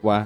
喂，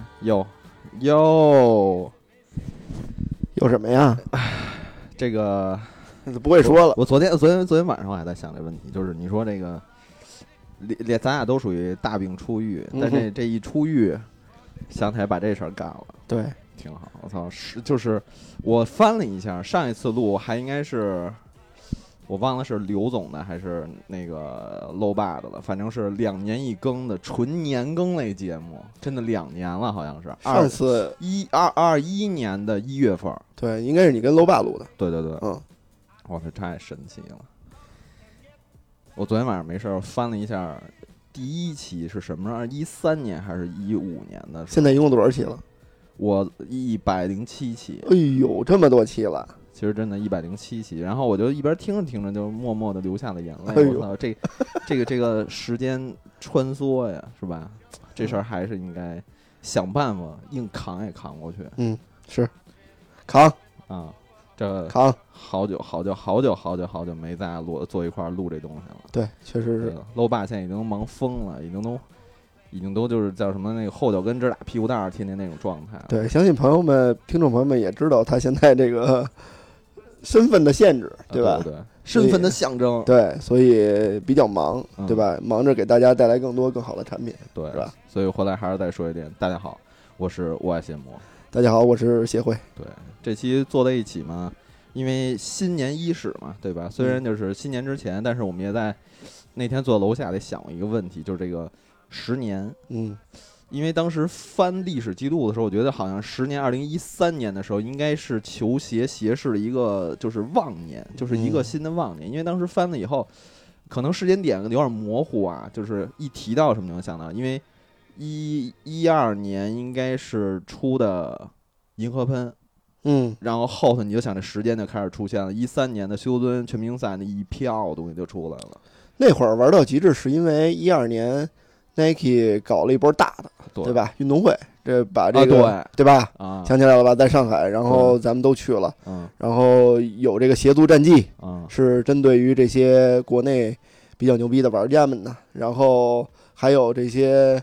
有什么呀？ 这个不会说了。 我昨天晚上我还在想这问题，就是你说这个，咱俩都属于大病初愈，但这一初愈，想起来把这事儿干了， 对， 挺好。我操，就是我翻了一下，上一次录还应该是。我忘了是刘总的还是那个搂爸的了，反正是2年一更的纯年更类节目，真的2年了，好像是。 上次 21年的1月份， 对，应该是你跟搂爸录的。 对，我操，太神奇了！我昨天晚上没事翻了一下，第1期是什么时候？13年还是15年的？ 现在一共多少期了？ 我107期。 哎呦，这么多期了！ 其实真的107期，然后我就一边听着听着，就默默的流下了眼泪。我操，这个时间穿梭呀，是吧？这事儿还是应该想办法硬扛也扛过去。 是扛啊，这扛好久没再坐一块录这东西了。 对，确实是。 搂爸现在已经忙疯了，已经都就是叫什么那个后脚跟直打屁股蛋儿，天天那种状态。 对，相信听众朋友们也知道他现在这个身份的限制，对吧？ 对，身份的象征。 对，所以比较忙，对吧？忙着给大家带来更多更好的产品， 对， 是吧？ 所以回来还是再说一遍，大家好，我是我爱谢幕。 大家好，我是协会。 对，这期坐在一起嘛，因为新年伊始嘛，对吧？虽然就是新年之前，但是我们也在那天坐楼下得想一个问题，就是这个10年。因为当时翻历史记录的时候，我觉得好像10年，2013年的时候应该是球鞋市的一个就是旺年，就是一个新的旺年。因为当时翻了以后，可能时间点有点模糊啊，就是一提到什么就能想到，因为12年应该是出的银河喷，然后后头你就想这时间就开始出现了，13年的休斯敦全明赛那一票东西就出来了。 那会儿玩到极致是因为12年 Nike 搞了一波大的，对吧？运动会，这把这个，对吧？想起来了吧？在上海，然后咱们都去了，然后有这个协足战绩，是针对于这些国内比较牛逼的玩家们的，然后还有这些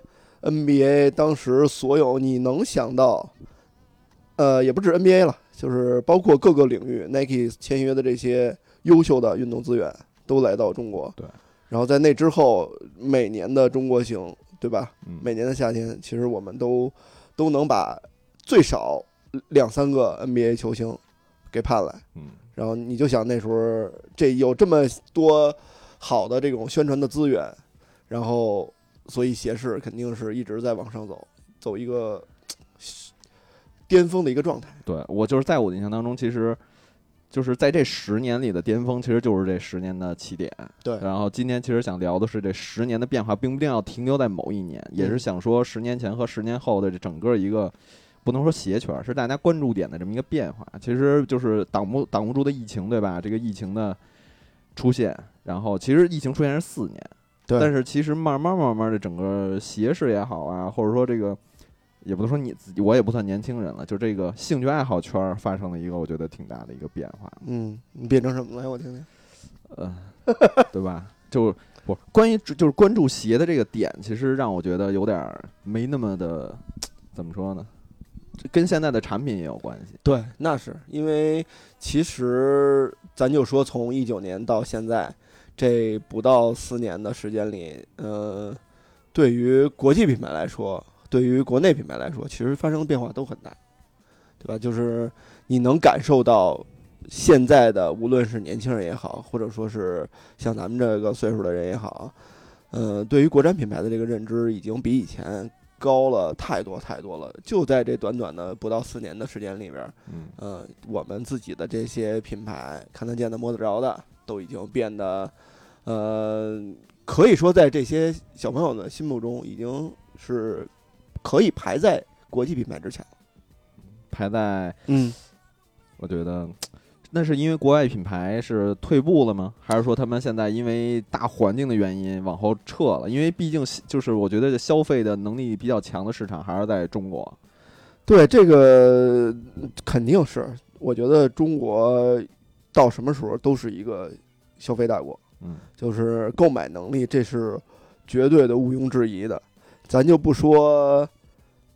NBA 当时所有你能想到，也不止 NBA 了，就是包括各个领域 Nike 签约的这些优秀的运动资源都来到中国， 对。 然后在那之后，每年的中国行，对吧？每年的夏天，其实我们都能把最少2-3个 NBA 球星给盼来。然后你就想那时候这有这么多好的这种宣传的资源，然后所以鞋市肯定是一直在往上走一个巅峰的一个状态。 对，我就是在我的印象当中，其实。就是在这10年里的巅峰，其实就是这10年的起点。 对， 然后今天其实想聊的是这10年的变化，并不一定要停留在某一年，也是想说10年前和10年后的这整个一个，不能说鞋圈，是大家关注点的这么一个变化。其实就是挡不住的疫情，对吧？这个疫情的出现，然后其实疫情出现是4年， 对， 但是其实慢慢的整个鞋市也好啊，或者说这个。也不能说你自己，我也不算年轻人了，就这个兴趣爱好圈发生了一个我觉得挺大的一个变化。 你变成什么了呀？我听听。 对吧？就不关于就是关注鞋的这个点，其实让我觉得有点没那么的，怎么说呢？跟现在的产品也有关系。 对，那是因为其实咱就说从19年到现在这不到4年的时间里，对于国际品牌来说。对于国内品牌来说，其实发生的变化都很大，对吧？就是你能感受到现在的，无论是年轻人也好，或者说是像咱们这个岁数的人也好，对于国产品牌的这个认知已经比以前高了太多了。就在这短短的不到4年的时间里边，我们自己的这些品牌看得见的、摸得着的，都已经变得，可以说在这些小朋友的心目中已经是。可以排在国际品牌之前， 排在我觉得那是因为国外品牌是退步了吗？还是说他们现在因为大环境的原因往后撤了？因为毕竟就是我觉得消费的能力比较强的市场还是在中国。 对，这个肯定是，我觉得中国到什么时候都是一个消费大国，就是购买能力，这是绝对的毋庸置疑的。咱就不说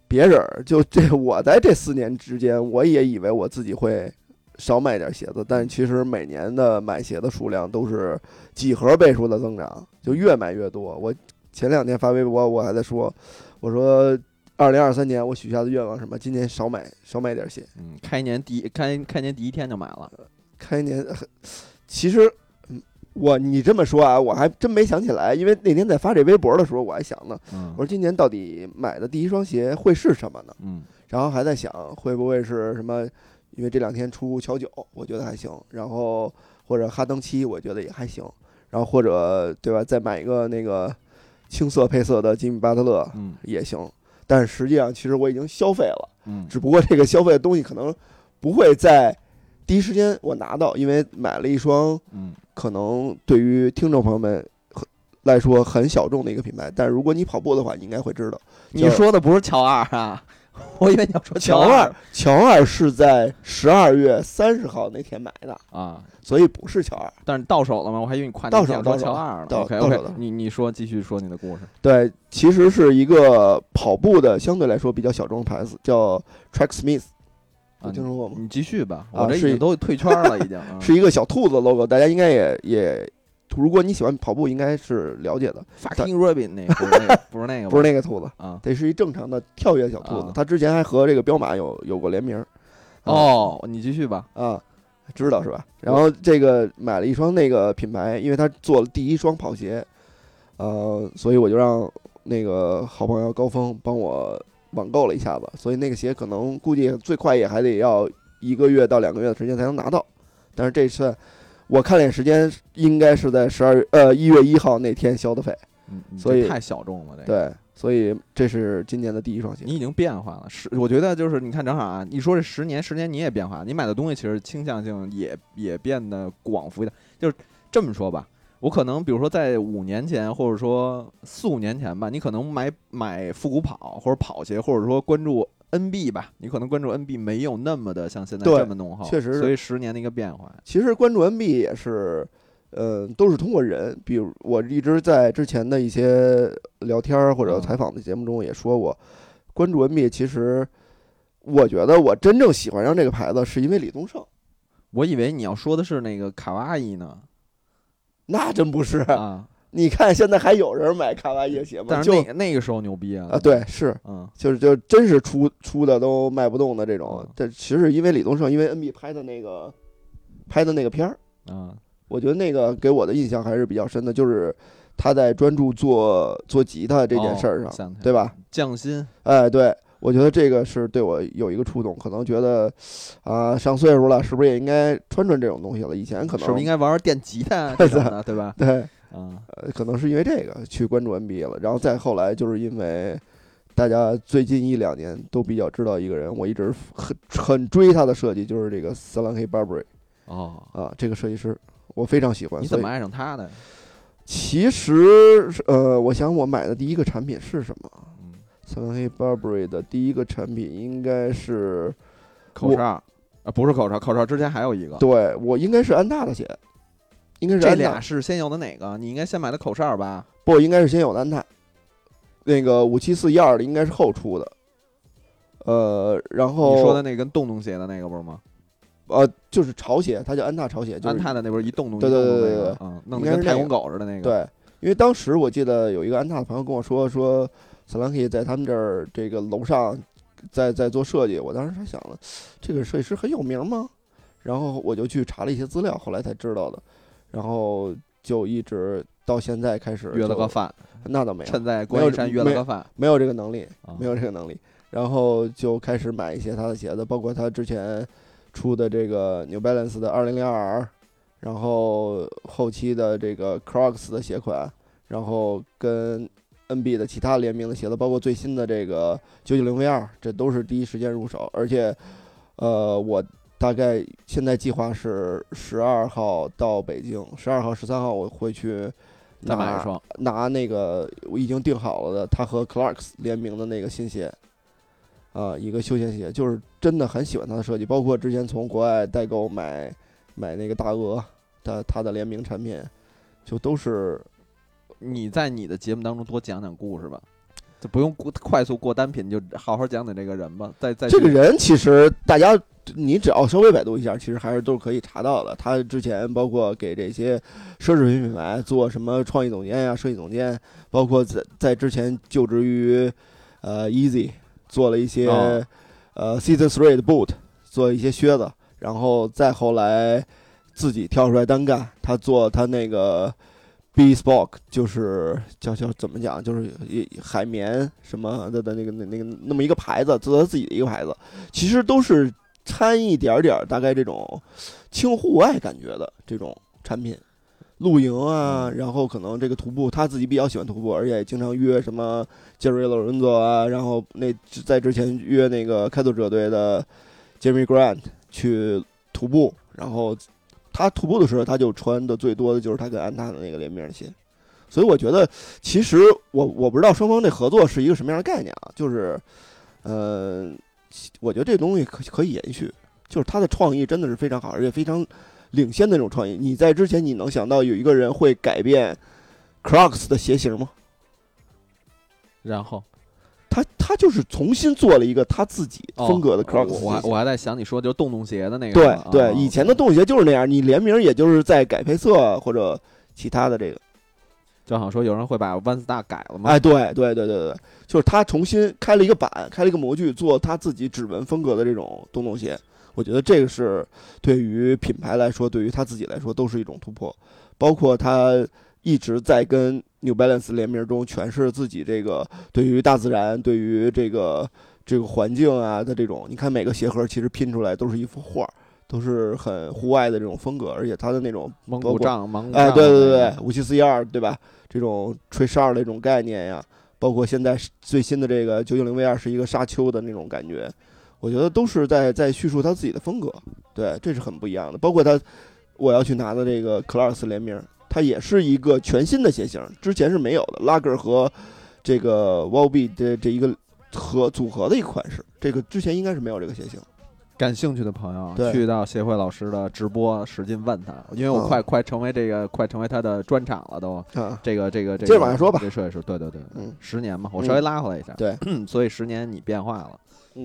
别人就这，我在这4年之间，我也以为我自己会少买点鞋子，但其实每年的买鞋的数量都是几何倍数的增长，就越买越多。我前2天发微博，我还在说，我说2023年我许下的愿望什么？今年少买点鞋。 开年第一天就买了。 开年，其实你这么说啊，我还真没想起来，因为那天在发这微博的时候，我还想呢，我说今年到底买的第一双鞋会是什么呢？然后还在想会不会是什么，因为这2天出乔9，我觉得还行，然后或者哈登7，我觉得也还行，然后或者对吧，再买一个那个青色配色的吉米巴特勒，也行。但是实际上，其实我已经消费了，只不过这个消费的东西可能不会在第一时间我拿到，因为买了一双，可能对于听众朋友们来说很小众的一个品牌，但是如果你跑步的话，你应该会知道。 你说的不是乔2啊？我以为你要说乔2。乔2是在12月30号那天买的啊， 所以不是乔2。 但是到手了吗？我还以为你快到手说乔2了。 OK， 你说继续说你的故事。 对，其实是一个跑步的相对来说比较小众的牌子，叫 Tracksmith。有听说过吗？ 你继续吧，我这已经都退圈了，已经。 是一个小兔子 logo， 大家应该也，如果你喜欢跑步，应该是了解的。 Fucking Robin 那不是那个， 不是那个兔子啊， 这是一正常的跳跃小兔子。它之前还和这个彪马有过联名。 你继续吧。 知道是吧？然后这个买了一双那个品牌，因为他做了第一双跑鞋，所以我就让那个好朋友高峰帮我网购了一下子，所以那个鞋可能估计最快也还得要1个月到2个月的时间才能拿到。但是这次我看了时间，应该是在1月1号那天消的费，所以太小众了。这个对，所以这是今年的第一双鞋。 你已经变化了，我觉得就是你看正好啊，你说这10年你也变化，你买的东西其实倾向性也变得广泛一点。就是这么说吧，我可能比如说在5年前，或者说4、5年前吧，你可能买复古跑或者跑鞋，或者说关注 NB 吧，你可能关注 NB 没有那么的像现在这么浓厚， 确实， 所以10年的一个变化。 其实关注 NB 也是，都是通过人，比如我一直在之前的一些聊天或者采访的节目中也说过，关注 NB 其实我觉得我真正喜欢上这个牌子是因为李宗盛。 我以为你要说的是那个卡哇伊呢。 那真不是啊！ 你看现在还有人买卡哇伊的鞋吗？ 但是那个时候牛逼啊！ 对，是，就真是出的都卖不动的这种。这其实是因为李宗盛，因为 NB 拍的那个片儿我觉得那个给我的印象还是比较深的，就是他在专注做吉他这件事儿上，对吧？ 匠心， 对。我觉得这个是对我有一个触动，可能觉得上岁数了，是不是也应该穿这种东西了？以前可能是不是应该玩电吉他这种的，对吧？ 对，可能是因为这个去关注 NBA 了，然后再后来就是因为大家最近1、2年都比较知道一个人，我一直很追他的设计，就是这个 Salonki Burberry。这个设计师我非常喜欢。 你怎么爱上他的？ 其实我想我买的第一个产品是什么？Salonki Burberry 的第一个产品应该是口哨不是口哨之前还有一个。 对，我应该是安踏的鞋，应该是这俩是先有的哪个？你应该先买的口哨吧？ 不，应该是先有的安踏。那个57412的应该是后出的。然后你说的那跟洞鞋的那个不是吗？ 就是潮鞋，它叫安踏潮鞋，就是安踏的那不是一洞对弄得跟太空狗似的那个。 对，因为当时我记得有一个安踏的朋友跟我说Salonki 在他们这儿这个楼上在做设计，我当时还想了，这个设计师很有名吗？然后我就去查了一些资料，后来才知道的，然后就一直到现在开始约了个饭， 那倒没有， 趁在观音山约了个饭， 没有这个能力，没有这个能力，然后就开始买一些他的鞋子，包括他之前出的这个 New Balance 的2002，然后后期的这个 Crocs 的鞋款，然后跟NB 的其他联名的鞋子，包括最新的这个990 V2，这都是第一时间入手。而且，我大概现在计划是12号到北京，12号、13号我会去再买一双， 拿那个我已经订好了的，他和 Clarks 联名的那个新鞋，一个休闲鞋，就是真的很喜欢他的设计，包括之前从国外代购买那个大鹅他的联名产品，就都是。 你在你的节目当中多讲讲故事吧， 就不用快速过单品，就好好讲讲这个人吧。在这个人，其实大家你只要稍微百度一下，其实还是都是可以查到的。他之前包括给这些奢侈品品牌做什么创意总监呀、设计总监，包括在之前就职于Easy 做了一些Season 3的 boot， 做一些靴子，然后再后来自己跳出来单干，他做他那个。Bespoke 就是叫怎么讲，就是海绵什么的那么一个牌子，做他自己的一个牌子，其实都是掺一点大概这种轻户外感觉的这种产品，露营啊，然后可能这个徒步，他自己比较喜欢徒步，而且也经常约什么杰瑞·洛伦佐啊，然后在之前约那个开拓者队的 Jeremy Grant 去徒步，然后。他徒步的时候，他就穿的最多的就是他跟安踏的那个联名鞋，所以我觉得，其实我不知道双方这合作是一个什么样的概念啊，就是，我觉得这东西可以延续，就是他的创意真的是非常好，而且非常领先的那种创意。你在之前你能想到有一个人会改变 Crocs 的鞋型吗？ 然后。 他就是重新做了一个他自己风格的 Crocs， 我还在想你说就是洞洞鞋的那个， 对，以前的洞洞鞋就是那样，你联名也就是在改配色或者其他的这个， 就好像说有人会把 One Star 改了吗？ 哎，对，就是他重新开了一个版，开了一个模具，做他自己指纹风格的这种洞洞鞋，我觉得这个是对于品牌来说，对于他自己来说都是一种突破，包括他一直在跟New Balance 联名中诠释自己这个对于大自然、对于这个环境啊的这种，你看每个鞋盒其实拼出来都是一幅画，都是很户外的这种风格，而且它的那种蒙古杖， 哎，对，5742，对吧？这种吹哨的这种概念呀，包括现在最新的这个990 V2是一个沙丘的那种感觉，我觉得都是在叙述他自己的风格，对，这是很不一样的。包括我要去拿的这个 Clarks 联名。它也是一个全新的鞋型，之前是没有的。拉格和这个 Wallbe 的这一个组合的一个款式，这个之前应该是没有这个鞋型。 感兴趣的朋友去到协会老师的直播，使劲问他，因为我快成为他的专场了都。这个接着往下说吧。 这设计师，对，10年嘛，我稍微拉回来一下。 对， 所以10年你变化了。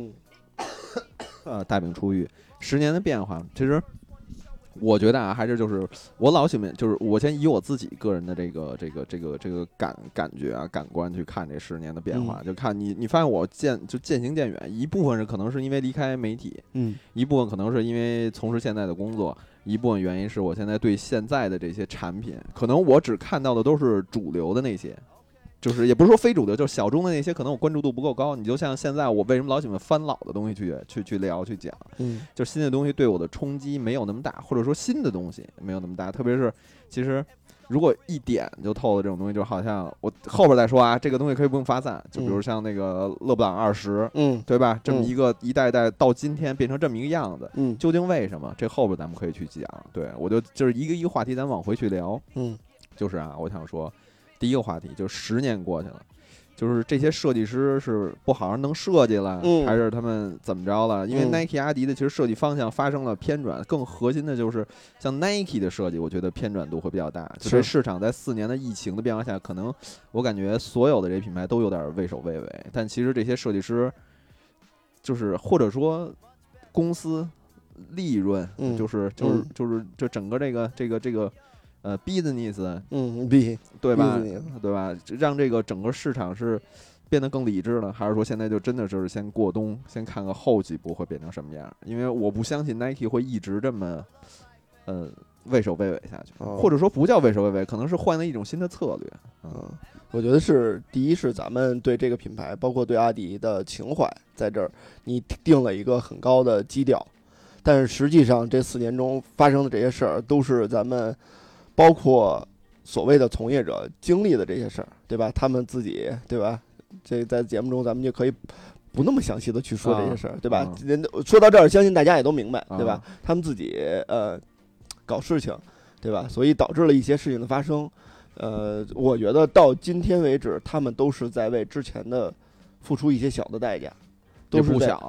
大饼初育，10年的变化，其实。我觉得啊，还是就是我老喜欢，就是我先以我自己个人的这个感觉啊、感官去看这10年的变化，就看你发现我渐行渐远，一部分是可能是因为离开媒体，一部分可能是因为从事现在的工作，一部分原因是我现在对现在的这些产品，可能我只看到的都是主流的那些。就是也不是说非主流，就是小众的那些，可能我关注度不够高。你就像现在，我为什么老喜欢翻老的东西去聊去讲？就新的东西对我的冲击没有那么大，或者说新的东西没有那么大。特别是其实如果一点就透的这种东西，就好像我后边再说啊，这个东西可以不用发散。就比如像那个勒布朗20，对吧？这么一个一代代到今天变成这么一个样子，究竟为什么？这后边咱们可以去讲。对，我就是一个话题，咱往回去聊。就是啊，我想说。第一个话题就是10年过去了，就是这些设计师是不好好能设计了，还是他们怎么着了？因为 Nike、阿迪的其实设计方向发生了偏转，更核心的就是像 Nike 的设计，我觉得偏转度会比较大。就是市场在4年的疫情的变化下，可能我感觉所有的这些品牌都有点畏首畏尾，但其实这些设计师就是或者说公司利润，就是整个这个。business，对吧？对吧？让这个整个市场是变得更理智了，还是说现在就真的就是先过冬，先看看后几步会变成什么样？因为我不相信 Nike 会一直这么畏首畏尾下去，或者说不叫畏首畏尾，可能是换了一种新的策略。 我觉得是第一是咱们对这个品牌，包括对阿迪的情怀，在这儿你定了一个很高的基调，但是实际上这4年中发生的这些事儿都是咱们。包括所谓的从业者经历的这些事儿，对吧？他们自己，对吧？这在节目中咱们就可以不那么详细的去说这些事儿，对吧？说到这儿，相信大家也都明白，对吧？他们自己搞事情，对吧？所以导致了一些事情的发生。我觉得到今天为止，他们都是在为之前的付出一些小的代价，都是不小。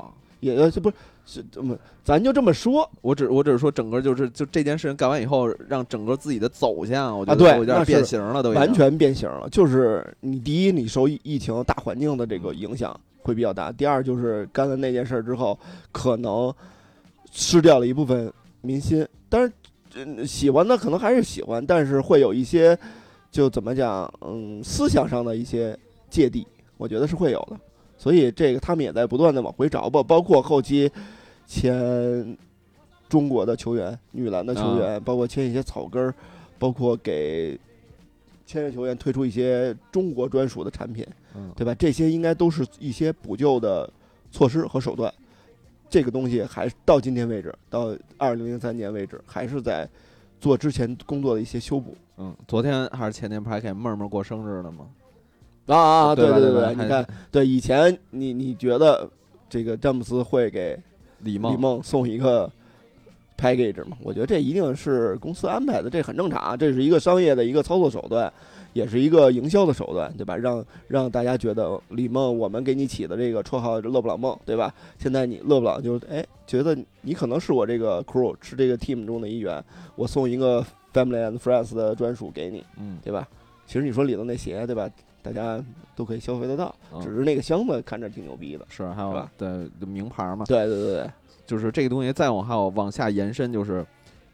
也这不是这么，咱就这么说。 我只是说，整个就这件事情干完以后，让整个自己的走向，我觉得对有点变形了，都完全变形了。就是你第一，你受疫情大环境的这个影响会比较大；第二，就是干了那件事之后，可能失掉了一部分民心。但是喜欢的可能还是喜欢，但是会有一些就怎么讲，思想上的一些芥蒂，我觉得是会有的。所以这个他们也在不断的往回找吧，包括后期签中国的球员、女篮的球员，包括签一些草根儿，包括给签约球员推出一些中国专属的产品，对吧？这些应该都是一些补救的措施和手段。这个东西还到今天为止，到2003年为止，还是在做之前工作的一些修补。 昨天还是前天不还给妹妹过生日了吗？ 对， 对， 你看，对以前你觉得这个詹姆斯会给李梦送一个 package 吗？我觉得这一定是公司安排的，这很正常，这是一个商业的一个操作手段，也是一个营销的手段，对吧？让大家觉得李梦，我们给你起的这个绰号勒布朗梦，对吧？现在你勒布朗就觉得你可能是我这个 crew 是这个 team 中的一员，我送一个 family and friends 的专属给你，对吧？其实你说里头那鞋，对吧？大家都可以消费得到，只是那个箱子看着挺牛逼的， 是还有对名牌嘛， 对， 就是这个东西再往下延伸，就是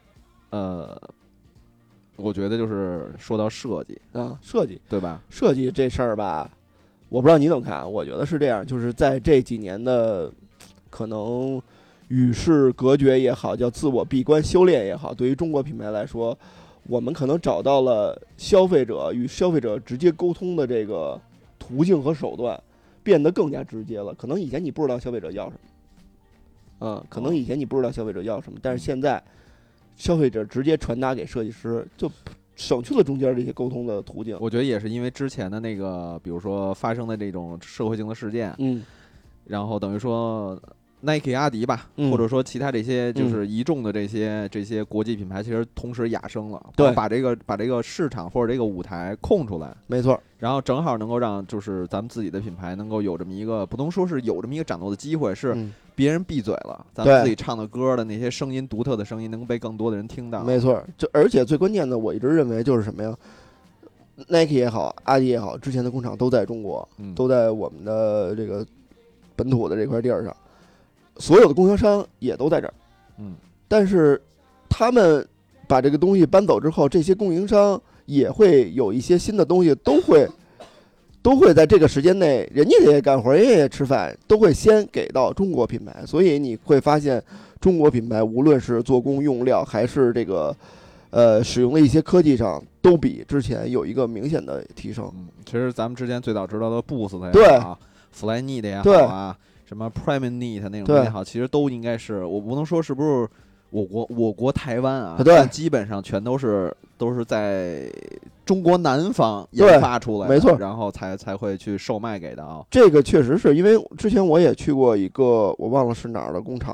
我觉得就是说到设计设计对吧？ 设计这事儿吧，我不知道你怎么看，我觉得是这样，就是在这几年的可能与世隔绝也好，叫自我闭关修炼也好，对于中国品牌来说，我们可能找到了消费者与消费者直接沟通的这个途径和手段，变得更加直接了。可能以前你不知道消费者要什么，可能以前你不知道消费者要什么，但是现在消费者直接传达给设计师，就省去了中间这些沟通的途径。 我觉得也是因为之前的那个，比如说发生的这种社会性的事件，然后等于说。Nike、阿迪吧，或者说其他这些就是一众的这些国际品牌，其实同时亚生了， 对， 把这个市场或者这个舞台空出来， 没错。 然后正好能够让就是咱们自己的品牌能够有这么一个，不能说是有这么一个崭露的机会，是别人闭嘴了，咱们自己唱的歌的那些声音，独特的声音能被更多的人听到。 没错，而且最关键的，我一直认为就是什么呀 ？Nike 也好，阿迪也好，之前的工厂都在中国，都在我们的这个本土的这块地儿上。所有的供应商也都在这儿，但是他们把这个东西搬走之后，这些供应商也会有一些新的东西，都会在这个时间内，人家也干活，人家也吃饭，都会先给到中国品牌。所以你会发现，中国品牌无论是做工、用料，还是这个使用的一些科技上，都比之前有一个明显的提升。 其实咱们之前最早知道的 Boost 的也好，Flyknit 也好啊。什么 Primeknit 那种也好，其实都应该是，我不能说是不是我国台湾啊，但基本上全都是在中国南方研发出来的， 没错， 然后才会去售卖给的啊。 这个确实是因为之前我也去过一个，我忘了是哪儿的工厂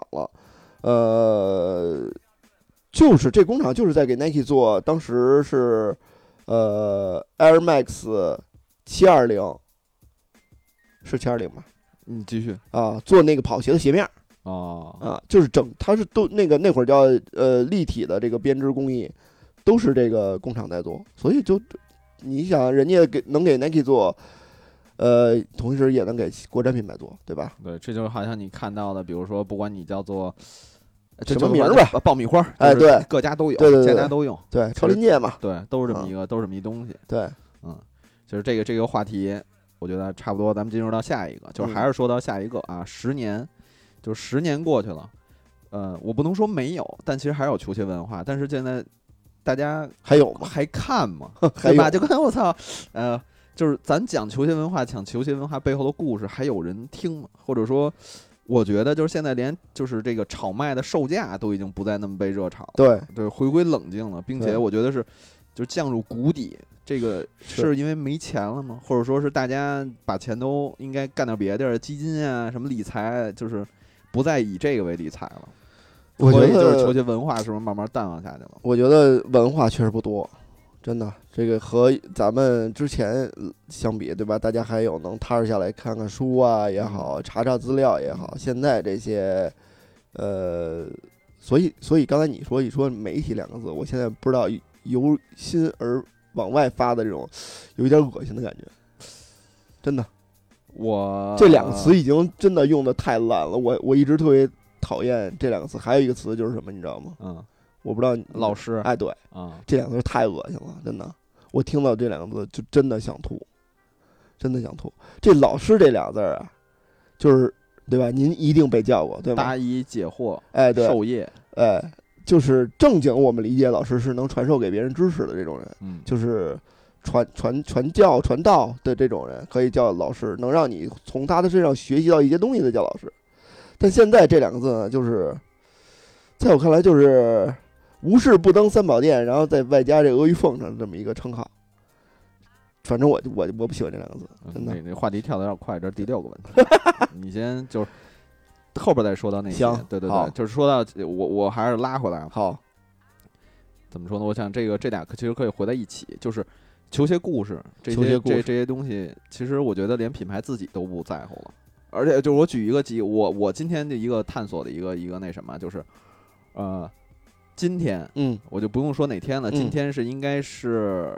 了，就是这工厂就是在给 Nike 做，当时是Air Max 720，是720吧？ 继续做那个跑鞋的鞋面就是它是都那会儿叫立体的这个编织工艺，都是这个工厂在做，所以就你想人家能给 Nike 做，同时也能给国产品牌做，对吧？ 对，这就好像你看到的，比如说不管你叫做什么名儿吧， 爆米花， 对， 各家都有， 对， 家家都用， 对，超临界嘛， 对，都是这么一个，都是这么一东西， 对， 就是这个话题。我觉得差不多，咱们进入到下一个，就是还是说到下一个啊，10年，就是10年过去了，我不能说没有，但其实还是有球鞋文化，但是现在大家还有吗？ 还看吗？对吧？就跟我操，就是咱讲球鞋文化，讲球鞋文化背后的故事，还有人听吗？或者说，我觉得就是现在连就是这个炒卖的售价都已经不再那么被热炒了，对，回归冷静了，并且我觉得是就降入谷底。这个是因为没钱了吗？或者说是大家把钱都应该干点别的地儿，基金啊，什么理财，就是不再以这个为理财了。 我觉得就是球鞋文化是不是慢慢淡忘下去了？ 我觉得文化确实不多， 真的，这个和咱们之前相比，对吧？大家还有能踏实下来看看书啊也好，查查资料也好。现在这些，所以刚才你说媒体两个字，我现在不知道由心而往外发的这种，有一点恶心的感觉。真的， 我这两个词已经真的用的太烂了。我一直特别讨厌这两个词。还有一个词就是什么，你知道吗？我不知道老师。 哎，对这两个字太恶心了，真的。我听到这两个字就真的想吐，真的想吐。这老师这俩字啊，就是对吧？您一定被叫过，对吧？ 答疑解惑， 哎，对， 授业， 哎，就是正经我们理解老师是能传授给别人知识的这种人，就是传教传道的这种人可以叫老师，能让你从他的身上学习到一些东西的叫老师。但现在这两个字呢，就是在我看来就是无事不登三宝殿，然后再外加这阿谀奉承这么一个称号。反正我不喜欢这两个字，真的。 那话题跳得有点快，这是第6个问题，你先就是后边再说到那些。 行， 对，就是说到我还是拉回来。 好， 怎么说呢？我想这俩其实可以回在一起，就是球鞋故事这些东西，其实我觉得连品牌自己都不在乎了。而且就是我举一个我今天的一个探索的一个那什么，就是今天我就不用说哪天了，今天应该是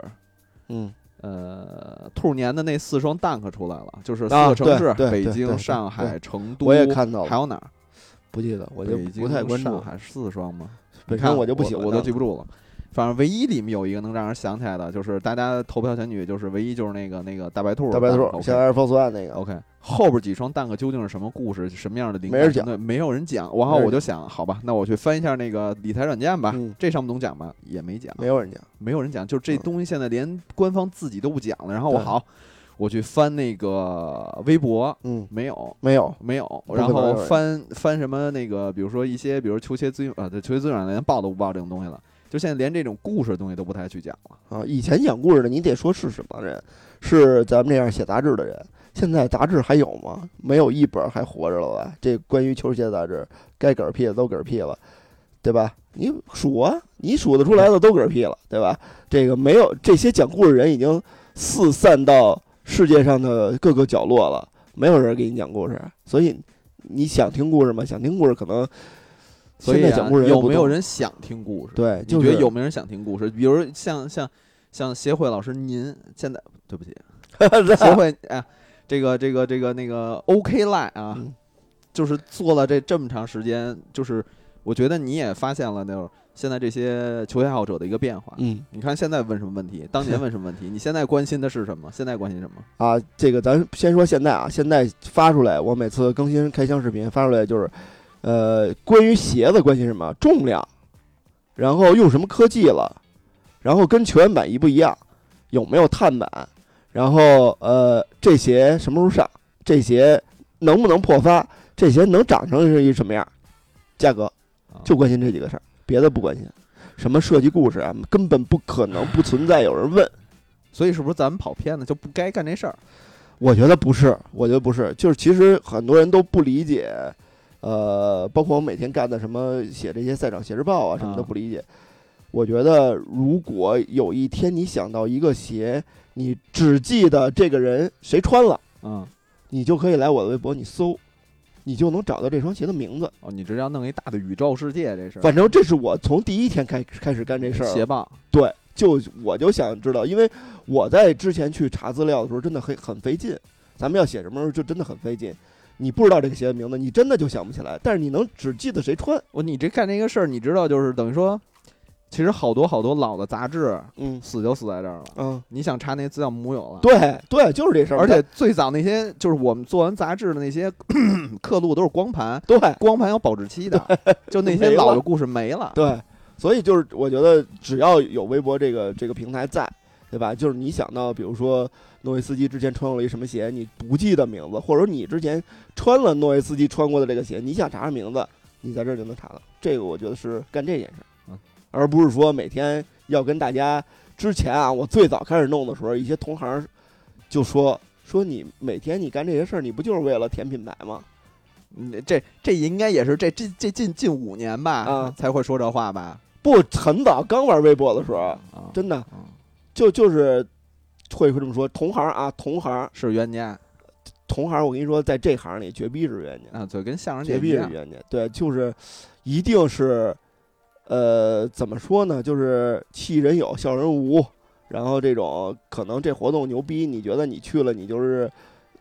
兔年的那4双 Dunk 出来了，就是4个城市，北京、上海、成都， 我也看到了。 还有哪儿？ 不记得，我就不太关注。 上海4双吗？ 北京我就不喜欢， 我都记不住了。反正唯一里面有一个能让人想起来的，就是大家投票选举，就是唯一就是那个大白兔， 像 Air Force One 那个。 OK， 后边几双 Dunk 究竟是什么故事，什么样的灵感？ 没人讲， 没有人讲。然后我就想，好吧，那我去翻一下那个理财软件吧。这上面能讲吗？也没讲， 没有人讲， 就是这东西现在连官方自己都不讲了。然后我去翻那个微博，没有。然后翻什么那个，比如说一些，比如球鞋资源球鞋资源连报都不报这种东西了。就现在连这种故事的东西都不太去讲了啊！以前讲故事的，你得说是什么人，是咱们这样写杂志的人。现在杂志还有吗？没有一本还活着了吧？这关于球鞋杂志，该嗝屁的都嗝屁了，对吧？你数啊，你数得出来的都嗝屁了，对吧？这个没有这些讲故事人已经四散到世界上的各个角落了，没有人给你讲故事。所以你想听故事吗？想听故事可能。 所以有没有人想听故事？ 对， 你觉得有没有人想听故事？比如像协会老师，您现在对不起，协会这个那个 OK Line 啊，就是做了这么长时间，就是我觉得你也发现了那种现在这些球鞋爱好者的一个变化。你看现在问什么问题，当年问什么问题，你现在关心的是什么？现在关心什么啊？这个咱先说现在啊，现在发出来，我每次更新开箱视频发出来就是。关于鞋子关心什么重量，然后用什么科技了，然后跟球员版一不一样，有没有碳板，然后这鞋什么时候上，这鞋能不能破发，这鞋能长成是一什么样，价格，就关心这几个事儿，别的不关心。什么设计故事啊，根本不可能，不存在有人问。 所以是不是咱们跑偏了，就不该干这事儿？ 我觉得不是，就是其实很多人都不理解。包括我每天干的什么写这些赛场写日报啊什么的不理解。我觉得如果有一天你想到一个鞋，你只记得这个人谁穿了，你就可以来我的微博，你搜，你就能找到这双鞋的名字。 你这要弄一大的宇宙世界，这是。 反正这是我从第一天开始干这事儿。 鞋棒。 对，我就想知道，因为我在之前去查资料的时候真的很费劲，咱们要写什么时候就真的很费劲。你不知道这个鞋的名字，你真的就想不起来。但是你能只记得谁穿。 你这干这个事儿，你知道就是等于说，其实好多老的杂志，死就死在这儿了。你想查那些资料没有了。 对，就是这事儿。 而且最早那些就是我们做完杂志的那些刻录都是光盘， 对， 光盘有保质期的，就那些老的故事没了。 对，所以就是我觉得只要有微博这个平台在，对吧？就是你想到，比如说。诺维斯基之前穿过了一什么鞋，你不记得名字，或者说你之前穿了诺维斯基穿过的这个鞋，你想查查名字，你在这儿就能查到。这个我觉得是干这件事，而不是说每天要跟大家。之前啊，我最早开始弄的时候，一些同行就说你每天你干这些事儿，你不就是为了填品牌吗？ 这应该也是这近5年吧，才会说这话吧？ 不，很早刚玩微博的时候，真的。 就是会这么说，同行啊，同行是冤家， 同行，我跟你说，在这行里绝逼是冤家啊，对，跟相声绝逼是冤家，对，就是一定是，怎么说呢，就是气人有，笑人无，然后这种可能这活动牛逼，你觉得你去了，你就是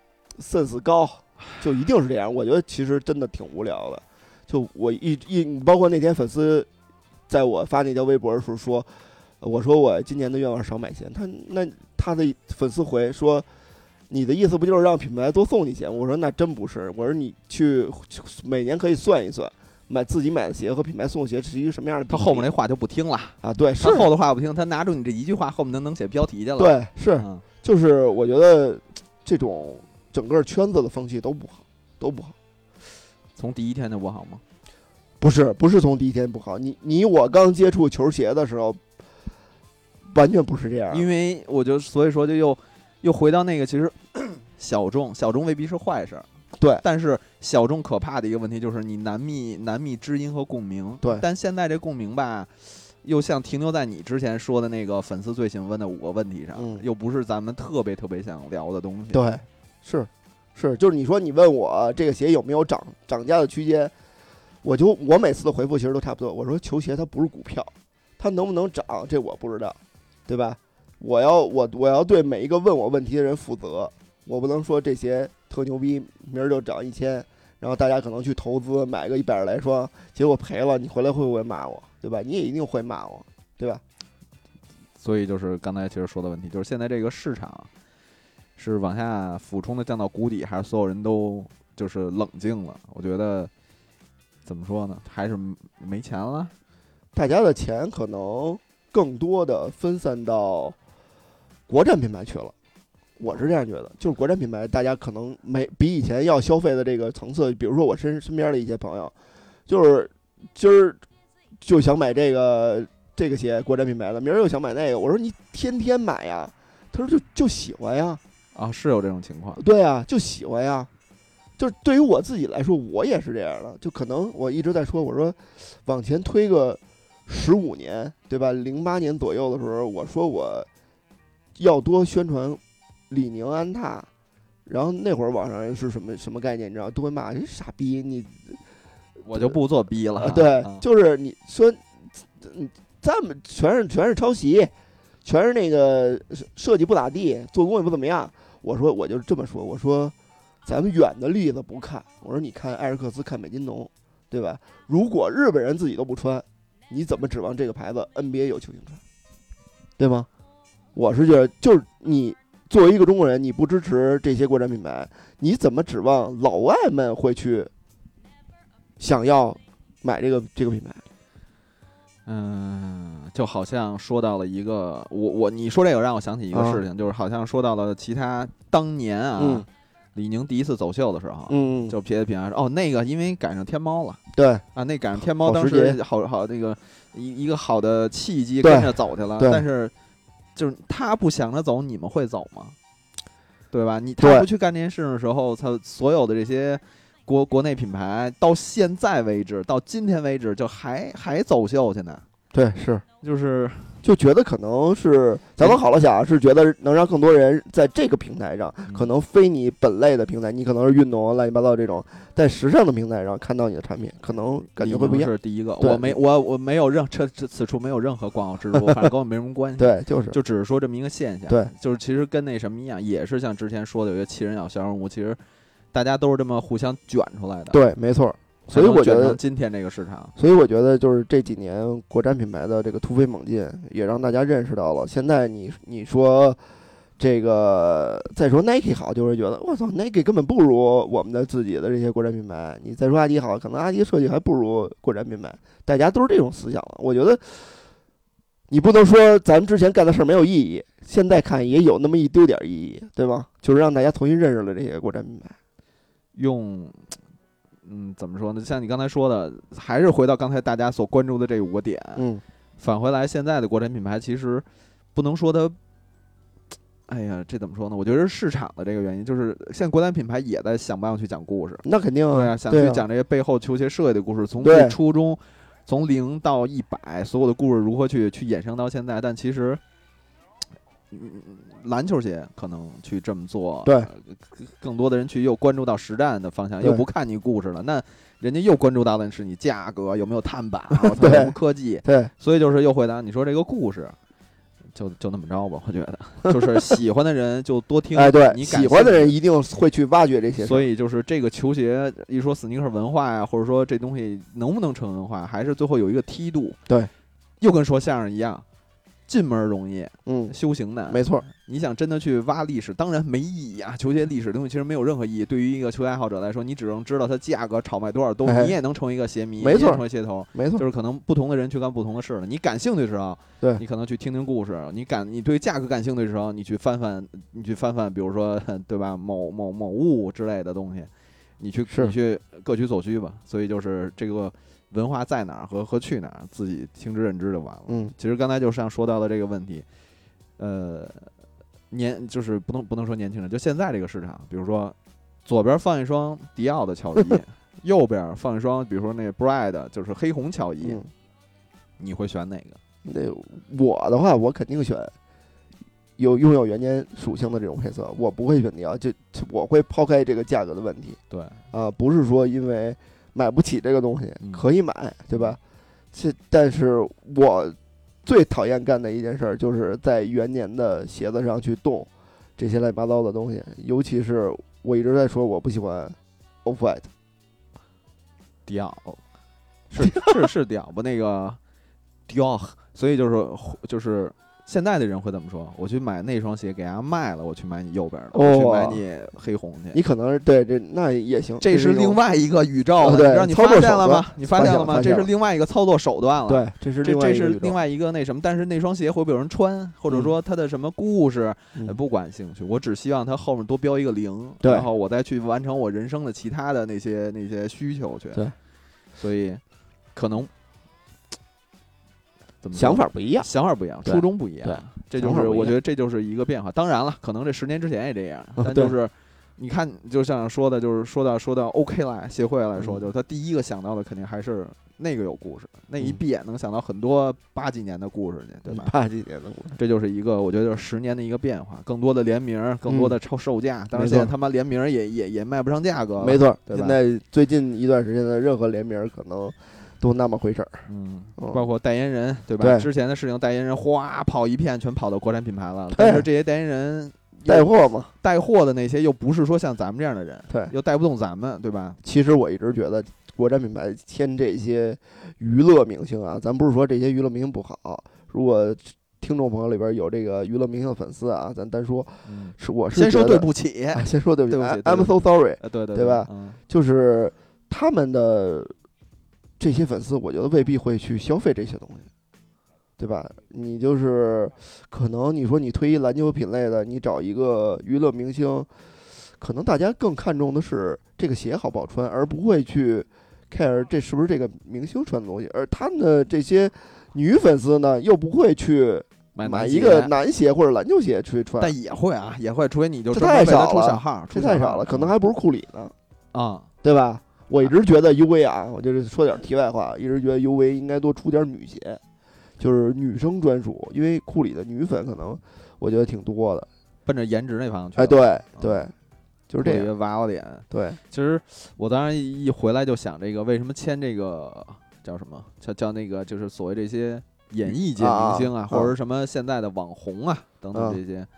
sense高，就一定是这样。我觉得其实真的挺无聊的，就我包括那天粉丝在我发那条微博的时候说，我说我今年的愿望少买钱，他的粉丝回说，你的意思不就是让品牌多送你钱？我说那真不是，我说你去每年可以算一算，自己买的鞋和品牌送的鞋是一个什么样的比例。 他后面那话就不听了啊，对， 他后的话不听，他拿住你这一句话，后面能写标题去了。 对，是，就是我觉得这种整个圈子的风气都不好，都不好。 从第一天就不好吗？ 不是从第一天不好，你我刚接触球鞋的时候，完全不是这样。 因为我就所以说就又回到那个，其实小众未必是坏事， 对。 但是小众可怕的一个问题就是你难觅知音和共鸣， 对。 但现在这共鸣吧，又像停留在你之前说的那个粉丝最喜欢问的5个问题上，又不是咱们特别想聊的东西。 对，是，就是你说你问我这个鞋有没有涨价的区间。我每次的回复其实都差不多。我说球鞋它不是股票，它能不能涨这我不知道，对吧？我要对每一个问我问题的人负责，我不能说这鞋特牛逼，明儿就涨1000，然后大家可能去投资买个120来双，结果赔了，你回来会不会骂我，对吧？你也一定会骂我，对吧？ 所以就是刚才其实说的问题，就是现在这个市场是往下俯冲的降到谷底，还是所有人都就是冷静了？我觉得。怎么说呢？还是没钱了， 大家的钱可能更多的分散到国产品牌去了。我是这样觉得，就是国产品牌，大家可能比以前要消费的这个层次。比如说我身边的一些朋友，就是今儿就想买这个鞋，国产品牌的，明儿又想买那个。我说你天天买呀，他说就喜欢呀。 啊，是有这种情况。 对啊，就喜欢呀。就是对于我自己来说，我也是这样的。就可能我一直在说，我说往前推个15年，对吧？08年左右的时候，我说我要多宣传李宁、安踏。然后那会儿网上是什么概念，你知道？都会骂你傻逼，你我就不做逼了。 对，就是你说，咱们全是抄袭，全是那个设计不咋地，做工也不怎么样。我说我就这么说，我说。咱们远的例子不看，我说你看艾瑞克斯，看美津浓，对吧？如果日本人自己都不穿，你怎么指望这个牌子 NBA 有球星穿，对吗？我是觉得，就是你作为一个中国人，你不支持这些国产品牌，你怎么指望老外们会去想要买这个品牌？ 就好像说到了一个，你说这个让我想起一个事情，就是好像说到了其他当年啊。李宁第一次走秀的时候，就别的品牌说，那个因为赶上天猫了， 对啊，那赶上天猫当时好那个一个好的契机跟着走去了，但是就是他不想着走，你们会走吗？对吧？他不去干这件事的时候，他所有的这些国内品牌到现在为止，到今天为止，就还走秀去呢。 对，是就觉得可能是咱们好了想，是觉得能让更多人在这个平台上，可能非你本类的平台，你可能是运动乱七八糟这种，在时尚的平台上看到你的产品，可能感觉会不一样。 是第一个，我没有此处没有任何广告植入，反正跟我没什么关系。 对，就只是说这么一个现象。 对， 就是其实跟那什么一样，也是像之前说的有一个气人咬笑人无，其实大家都是这么互相卷出来的。 对，没错。所以我觉得今天这个市场， 所以我觉得就是这几年国产品牌的这个突飞猛进，也让大家认识到了。现在你说这个再说 Nike 好，就会觉得我操 Nike 根本不如我们的自己的这些国产品牌。你再说阿迪好，可能阿迪设计还不如国产品牌。大家都是这种思想了。我觉得你不能说咱们之前干的事儿没有意义，现在看也有那么一丢点意义，对吗？就是让大家重新认识了这些国产品牌， 怎么说呢？像你刚才说的，还是回到刚才大家所关注的这5个点。返回来，现在的国产品牌其实不能说它，哎呀，这怎么说呢？我觉得是市场的这个原因，就是现在国产品牌也在想办法去讲故事。 那肯定对啊，想去讲这些背后球鞋设计的故事，从最初中，从0到100，所有的故事如何去衍生到现在。但其实篮球鞋可能去这么做， 对， 更多的人去又关注到实战的方向，又不看你故事了，那人家又关注到的是你价格有没有碳板，有什么科技， 对， 所以就是又回答你说这个故事。就那么着吧，我觉得就是喜欢的人就多听， 哎，对， 你喜欢的人一定会去挖掘这些。 所以就是这个球鞋一说斯尼克文化呀，或者说这东西能不能成文化，还是最后有一个梯度。 对， 又跟说相声一样，进门容易，修行难， 没错。 你想真的去挖历史，当然没意义啊！球鞋历史的东西其实没有任何意义。对于一个球鞋爱好者来说，你只能知道它价格炒卖多少东西，你也能成为一个鞋迷， 没错， 成为鞋头， 没错。 就是可能不同的人去干不同的事了。你感兴趣的时候， 对， 你可能去听听故事；你对价格感兴趣的时候，你去翻翻，比如说对吧，某物之类的东西，你去各取所需吧。所以就是这个文化在哪儿和去哪儿，自己听之任之就完了。其实刚才就像说到的这个问题，就是不能说年轻人，就现在这个市场，比如说左边放一双迪奥的乔伊，右边放一双比如说那个 Brad 就是黑红乔伊，你会选哪个？ 我的话，我肯定选拥有元年属性的这种配色，我不会选迪奥，就我会抛开这个价格的问题。 对不是说因为买不起这个东西，可以买，对吧？但是我最讨厌干的一件事就是在元年的鞋子上去动这些乱七八糟的东西，尤其是我一直在说我不喜欢 Off-White， 迪奥是迪奥不那个迪奥，所以就是现在的人会怎么说？我去买那双鞋给人家卖了，我去买你右边的，我去买你黑红去。 你可能是对这那也行， 这是另外一个宇宙， 对， 让你发现了吗？你发现了吗？这是另外一个操作手段了。 对，这是另外一个那什么，但是那双鞋会不会有人穿，或者说它的什么故事，不感兴趣。我只希望它后面多标一个0，然后我再去完成我人生的其他的那些需求去。 对， 所以可能。 想法不一样， 初衷不一样，这就是我觉得这就是一个变化。当然了，可能这10年之前也这样，但就是你看，就像说的，就是说到 OK 协会来说，就是他第一个想到的肯定还是那个有故事，那一闭眼能想到很多80几年的故事去，对吧 ？80几年的故事， 这就是一个我觉得10年的一个变化，更多的联名，更多的超售价。当然现在他妈联名也卖不上价格， 没错， 对吧？ 现在最近一段时间的任何联名可能都那么回事儿， 包括代言人，对吧？对，之前的事情，代言人哗跑一片，全跑到国产品牌了。但是这些代言人带货嘛， 带货的那些又不是说像咱们这样的人， 对， 又带不动咱们，对吧？ 其实我一直觉得国产品牌签这些娱乐明星啊，咱不是说这些娱乐明星不好，如果听众朋友里边有这个娱乐明星的粉丝啊，咱单说，我是先说对不起， 先说对不起 ，I'm so sorry， 对吧？就是他们的这些粉丝，我觉得未必会去消费这些东西，对吧？你就是可能你说你推一篮球品类的，你找一个娱乐明星，可能大家更看重的是这个鞋好不好穿，而不会去 care 这是不是这个明星穿的东西。而他们的这些女粉丝呢，又不会去买一个男鞋或者篮球鞋去穿， 但也会啊，也会，除非你就这太少了， 这太少了，可能还不如库里呢，对吧？ 我一直觉得 UV 啊，我就是说点题外话，一直觉得 UV 应该多出点女鞋，就是女生专属，因为库里的女粉可能我觉得挺多的， 奔着颜值那方向去。 哎，对，就是这个娃娃脸。 对， 其实我当然一回来就想这个，为什么签这个叫什么？叫那个就是所谓这些演艺界明星啊，或者是什么现在的网红啊等等这些，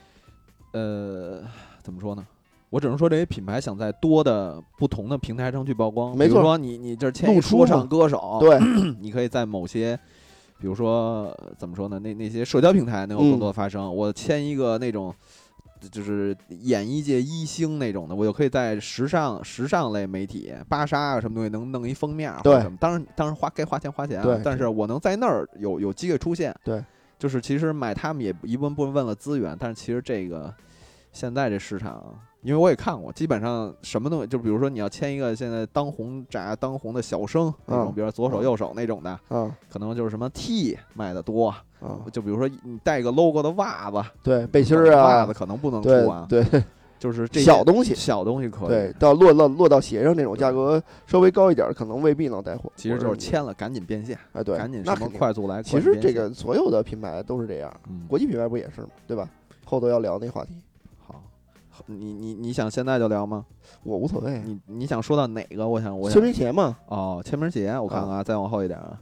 怎么说呢？我只能说，这些品牌想在多的不同的平台上去曝光。 没错， 比如说你这签一说唱歌手， 对， 你可以在某些，比如说怎么说呢？那些社交平台能有更多的发声。我签一个那种，就是演艺界一星那种的，我就可以在时尚类媒体、芭莎啊什么东西能弄一封面， 对， 当然该花钱啊， 对， 但是我能在那儿有机会出现， 对， 就是其实买他们也一部分问了资源，但是其实这个现在这市场。因为我也看过，基本上什么东西，就比如说你要签一个现在当红的小生那种，比如说左手右手那种的，可能就是什么 T 卖的多，就比如说你带个 logo 的袜子， 对，背心啊， 袜子可能不能出啊， 对， 就是这小东西可以，对，到落到鞋上那种价格稍微高一点，可能未必能带货。 其实就是签了赶紧变现， 哎，对， 赶紧什么快速来。 其实这个所有的品牌都是这样，国际品牌不也是吗？对吧？后头要聊那话题。 好，你想现在就聊吗？ 我无所谓。 你想说到哪个？我想签名鞋嘛。 哦，签名鞋，我看看啊，再往后一点啊。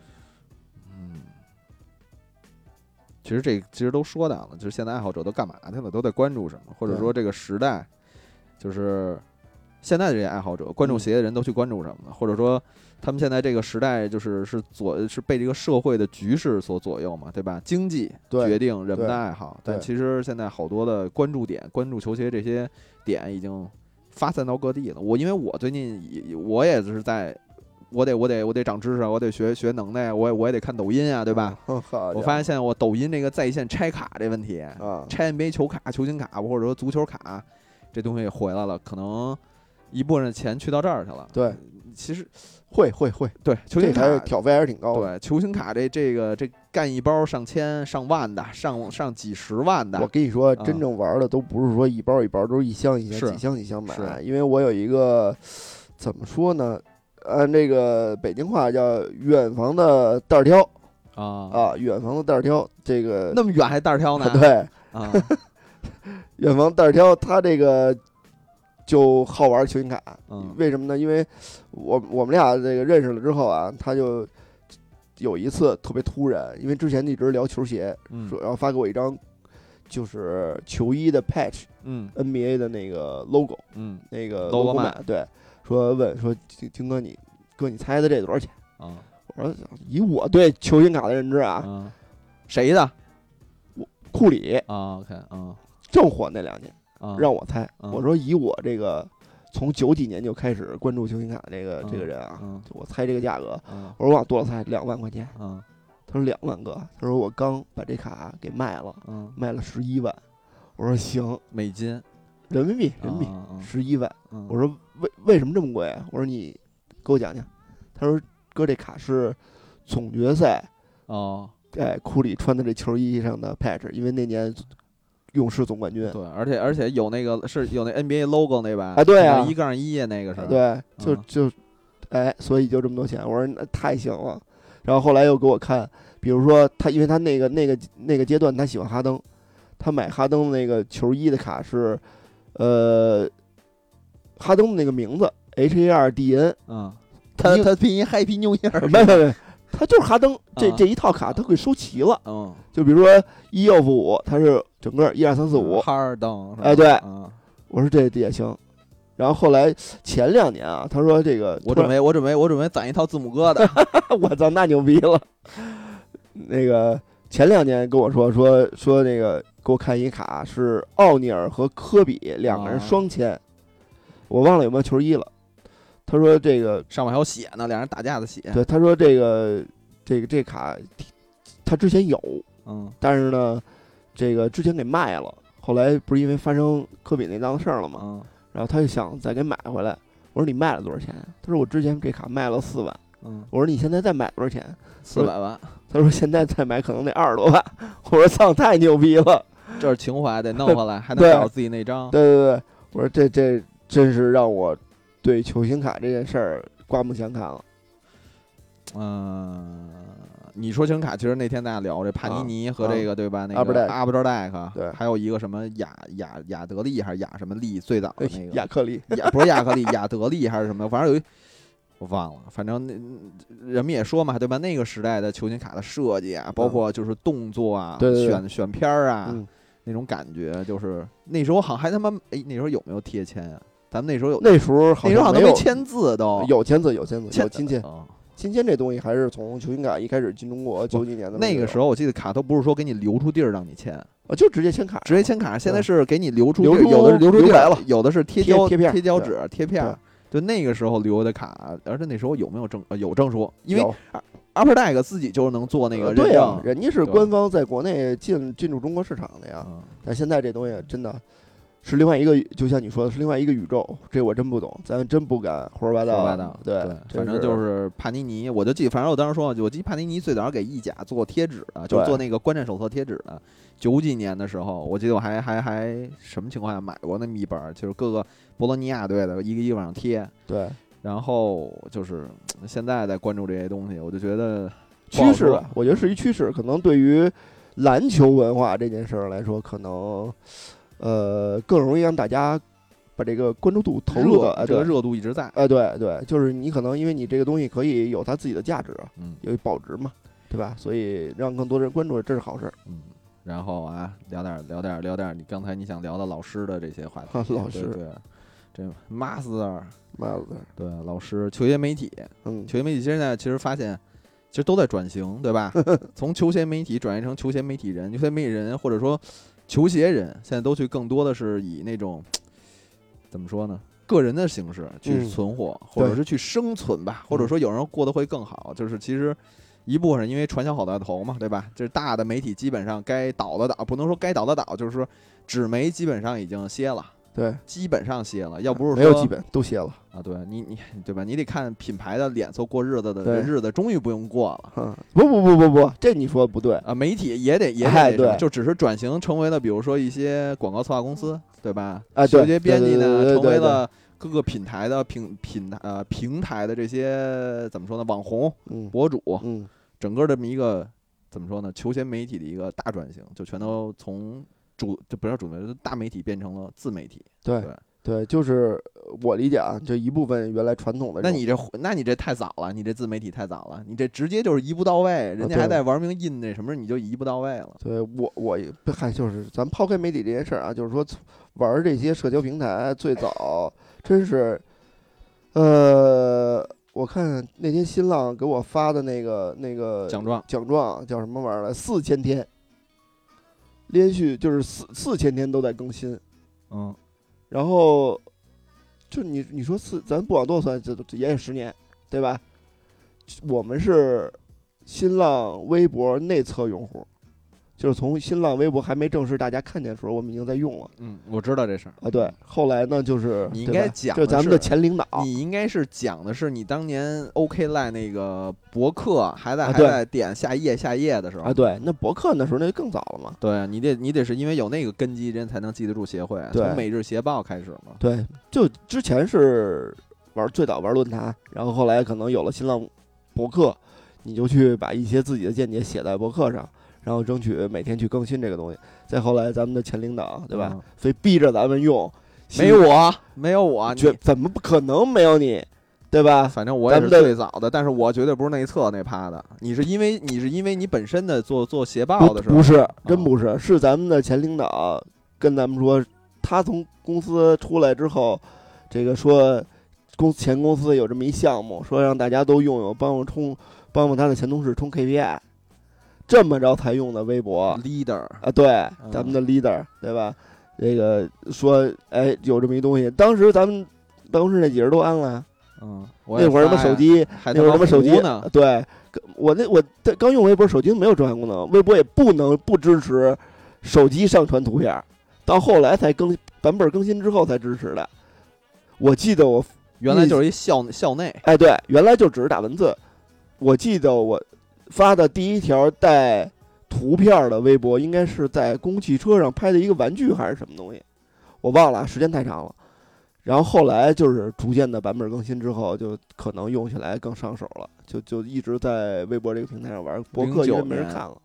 其实都说到了，就是现在爱好者都干嘛去了，都在关注什么，或者说这个时代，就是现在这些爱好者关注鞋的人都去关注什么呢？或者说他们现在这个时代是被这个社会的局势所左右嘛，对吧？经济决定人们的爱好，但其实现在好多的关注点、关注球鞋这些点已经发散到各地了。因为我最近我也是在。我得长知识，我得学能耐，我也得看抖音啊，对吧？我发现现在我抖音这个在线拆卡这问题，拆 NBA 球卡、球星卡或者说足球卡，这东西也回来了，可能一部分的钱去到这儿去了。 对， 其实会， 对，球星卡挑费还是挺高的。 对，球星卡这干一包上千上万的，上几十万的。 我跟你说，真正玩的都不是说一包一包，都是一箱一箱、几箱买。因为我有一个怎么说呢？按这个北京话叫远房的袋挑远房的袋挑，这个那么远还袋挑呢？ 对啊，远房袋挑，他这个就好玩球星卡，为什么呢？因为我们俩这个认识了之后啊，他就有一次特别突然，因为之前一直聊球鞋，然后发给我一张就是球衣的 patch，NBA 的那个 logo，那个 logo 版，对。问说金哥你猜的这多少钱啊？我说以我对球星卡的认知啊， 谁的？ 库里啊 ，OK 正火那2年让我猜。我说以我这个从90几年就开始关注球星卡这个人啊，我猜这个价格，我说往多少猜？2万块钱。他说2万个，他说我刚把这卡给卖了，卖了11万。我说行， 美金。 人民币11万，我说为什么这么贵啊？我说你给我讲讲。他说哥这卡是总决赛库里穿的这球衣上的 patch， 因为那年勇士总冠军。 对，而且有那个有那 NBA logo 那吧？ 对啊 1-1那个是。 对，就所以就这么多钱。我说那太行了。然后后来又给我看，比如说他，因为他那个阶段他喜欢哈登，他买哈登那个球衣的卡是。哈登的那个名字 HARDN， 他拼音 Happy New Year， 没，他就是哈登这一套卡，他给收齐了。就比如说1 of 5，他是整个1 2 3 4 5。 哈登， 对，我说这也行。然后后来前2年啊，他说这个我准备攒一套字母哥的， 我操，那牛逼了。那个前2年跟我说那个。给我看一卡是奥尼尔和科比2个人双签，我忘了有没有球衣了。他说这个上面还有血呢，2人打架的血。 对，他说这卡他之前有，但是呢，这个之前给卖了，后来不是因为发生科比那档事儿了吗？然后他就想再给买回来。我说你卖了多少钱？他说我之前这卡卖了4万。我说你现在再买多少钱 ？400万。 他说现在再买可能得20多万。我说操，太牛逼了。 这是情怀，得弄回来，还得找自己那张。 对，我说这真是让我对球星卡这件事儿刮目相看了。 你说球星卡，其实那天大家聊这帕尼尼和这个对吧？那个阿布德戴克， 对， 还有一个什么雅德利还是雅什么利，最早的那个亚克力， 不是亚克力，雅德利还是什么？反正有一。我忘了，反正人们也说嘛，对吧？那个时代的球星卡的设计啊，包括就是动作啊， 对选片啊，那种感觉，就是那时候好像还他妈那时候有没有贴签啊？咱们那时候好像都没签字，都有签字，有亲签。亲签这东西还是从球星卡一开始进中国90几年的那个时候，我记得卡都不是说给你留出地儿让你签， 就直接签卡， 现在是给你留出地儿，有的是留出地儿了，有的是贴胶片、 贴片。就那个时候留的卡，而且那时候有没有有证书？因为阿普戴克自己就能做那个认证， 对啊，人家是官方在国内进入中国市场的呀。但现在这东西真的， 是另外一个，就像你说的是另外一个宇宙，这我真不懂，咱真不敢胡说八道。对， 反正就是帕尼尼，我就记，反正我当时说，我记帕尼尼最早给意甲做贴纸的，就做那个观战手册贴纸的。90几年的时候，我记得我还什么情况下买过那么一本，就是各个博洛尼亚队的一个一个往上贴。 对， 然后就是现在在关注这些东西，我就觉得趋势吧，我觉得是一趋势，可能对于篮球文化这件事儿来说，可能。更容易让大家把这个关注度投入到这个热度一直在。 对，就是你可能因为你这个东西可以有它自己的价值，有保值嘛，对吧？所以让更多人关注，这是好事。 然后啊，聊点你刚才你想聊的老师的这些话题。 老师， 对，这 master， 对，老师，球鞋媒体，球鞋媒体现在其实发现。其实都在转型，对吧？从球鞋媒体转变成球鞋媒体人，球鞋媒体人或者说球鞋人，现在都去更多的是以那种怎么说呢，个人的形式去存活，或者是去生存吧，或者说有人过得会更好。就是其实一部分是因为传销好大头嘛，对吧？就是大的媒体基本上该倒的倒，不能说该倒的倒，就是说纸媒基本上已经歇了。 对， 基本上歇了，要不是说没有基本都歇了啊。对你对吧？你得看品牌的脸色过日子的日子，终于不用过了。 不，这你说不对啊。媒体也得对， 就只是转型成为了，比如说一些广告策划公司，对吧？ 啊， 球鞋编辑呢， 成为了各个品牌的平台的这些怎么说呢？网红、博主，整个这么一个怎么说呢？球鞋媒体的一个大转型，就全都从。就不是主媒，大媒体变成了自媒体。 对，就是我理解啊，就一部分原来传统的。 那你这太早了，你这自媒体太早了，你这直接就是一步到位，人家还在玩命印那什么，你就一步到位了。 对，我还就是咱抛开媒体这件事儿啊，就是说玩这些社交平台最早真是，我看那天新浪给我发的那个奖状叫什么玩意儿来，4000天。连续就是4000天都在更新，然后就你说咱不往多算，这也有10年，对吧？我们是新浪微博内测用户，就是从新浪微博还没正式大家看见的时候，我们已经在用了。 我知道这事儿啊。对，后来呢，就是你应该讲， 就咱们的前领导， 你应该是讲的是你当年 OK Line 那个博客还在点下页的时候啊。对，那博客那时候那就更早了嘛。 对，你得是因为有那个根基，人才能记得住协会。从每日协报开始嘛。 对，就之前是最早玩论坛，然后后来可能有了新浪博客，你就去把一些自己的见解写在博客上。然后争取每天去更新这个东西，再后来咱们的前领导，对吧？非逼着咱们用， 没有我， 怎么不可能没有你，对吧？ 反正我也是最早的，但是我绝对不是内测那趴的。你是因为你本身的做协报的时候， 不是，真不是，是咱们的前领导跟咱们说，他从公司出来之后，这个说前公司有这么一项目，说让大家都用，帮帮他的前同事冲 KPI。这么着才用的微博 leader 啊，对，咱们的 leader 对吧？这个说，哎，有这么一东西，当时咱们办公室那几人都安了，那会儿什么手机，那会儿什么手机呢？ 对，我刚用微博，手机没有这项功能，微博也不支持手机上传图片，到后来才版本更新之后才支持的。我记得我原来就是一校内， 哎，对，原来就只是打文字。我记得我发的第一条带图片的微博，应该是在公共汽车上拍的一个玩具还是什么东西，我忘了，时间太长了。然后后来就是逐渐的版本更新之后，就可能用起来更上手了，就一直在微博这个平台上玩，博客因为没人看了。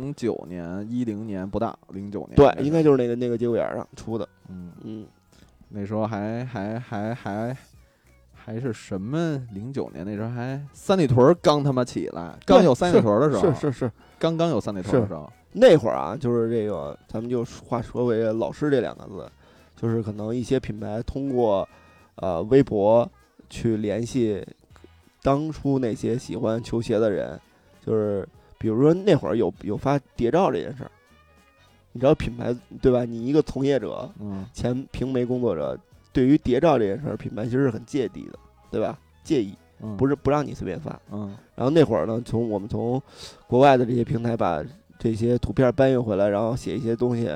09年、10年不到，09年对，应该就是那个节骨眼上出的。 那时候还是什么09年那时候还三里屯刚他妈起来，刚有三里屯的时候， 是刚有三里屯的时候， 那会儿啊，就是这个咱们就话说回老师这2个字，就是可能一些品牌通过微博去联系当初那些喜欢球鞋的人，就是比如说那会儿有发谍照这件事儿，你知道品牌对吧？你一个从业者，前平媒工作者。对于谍照这件事儿，品牌其实是很芥蒂的，对吧？介意，不是不让你随便发。然后那会儿呢，我们从国外的这些平台把这些图片搬运回来，然后写一些东西，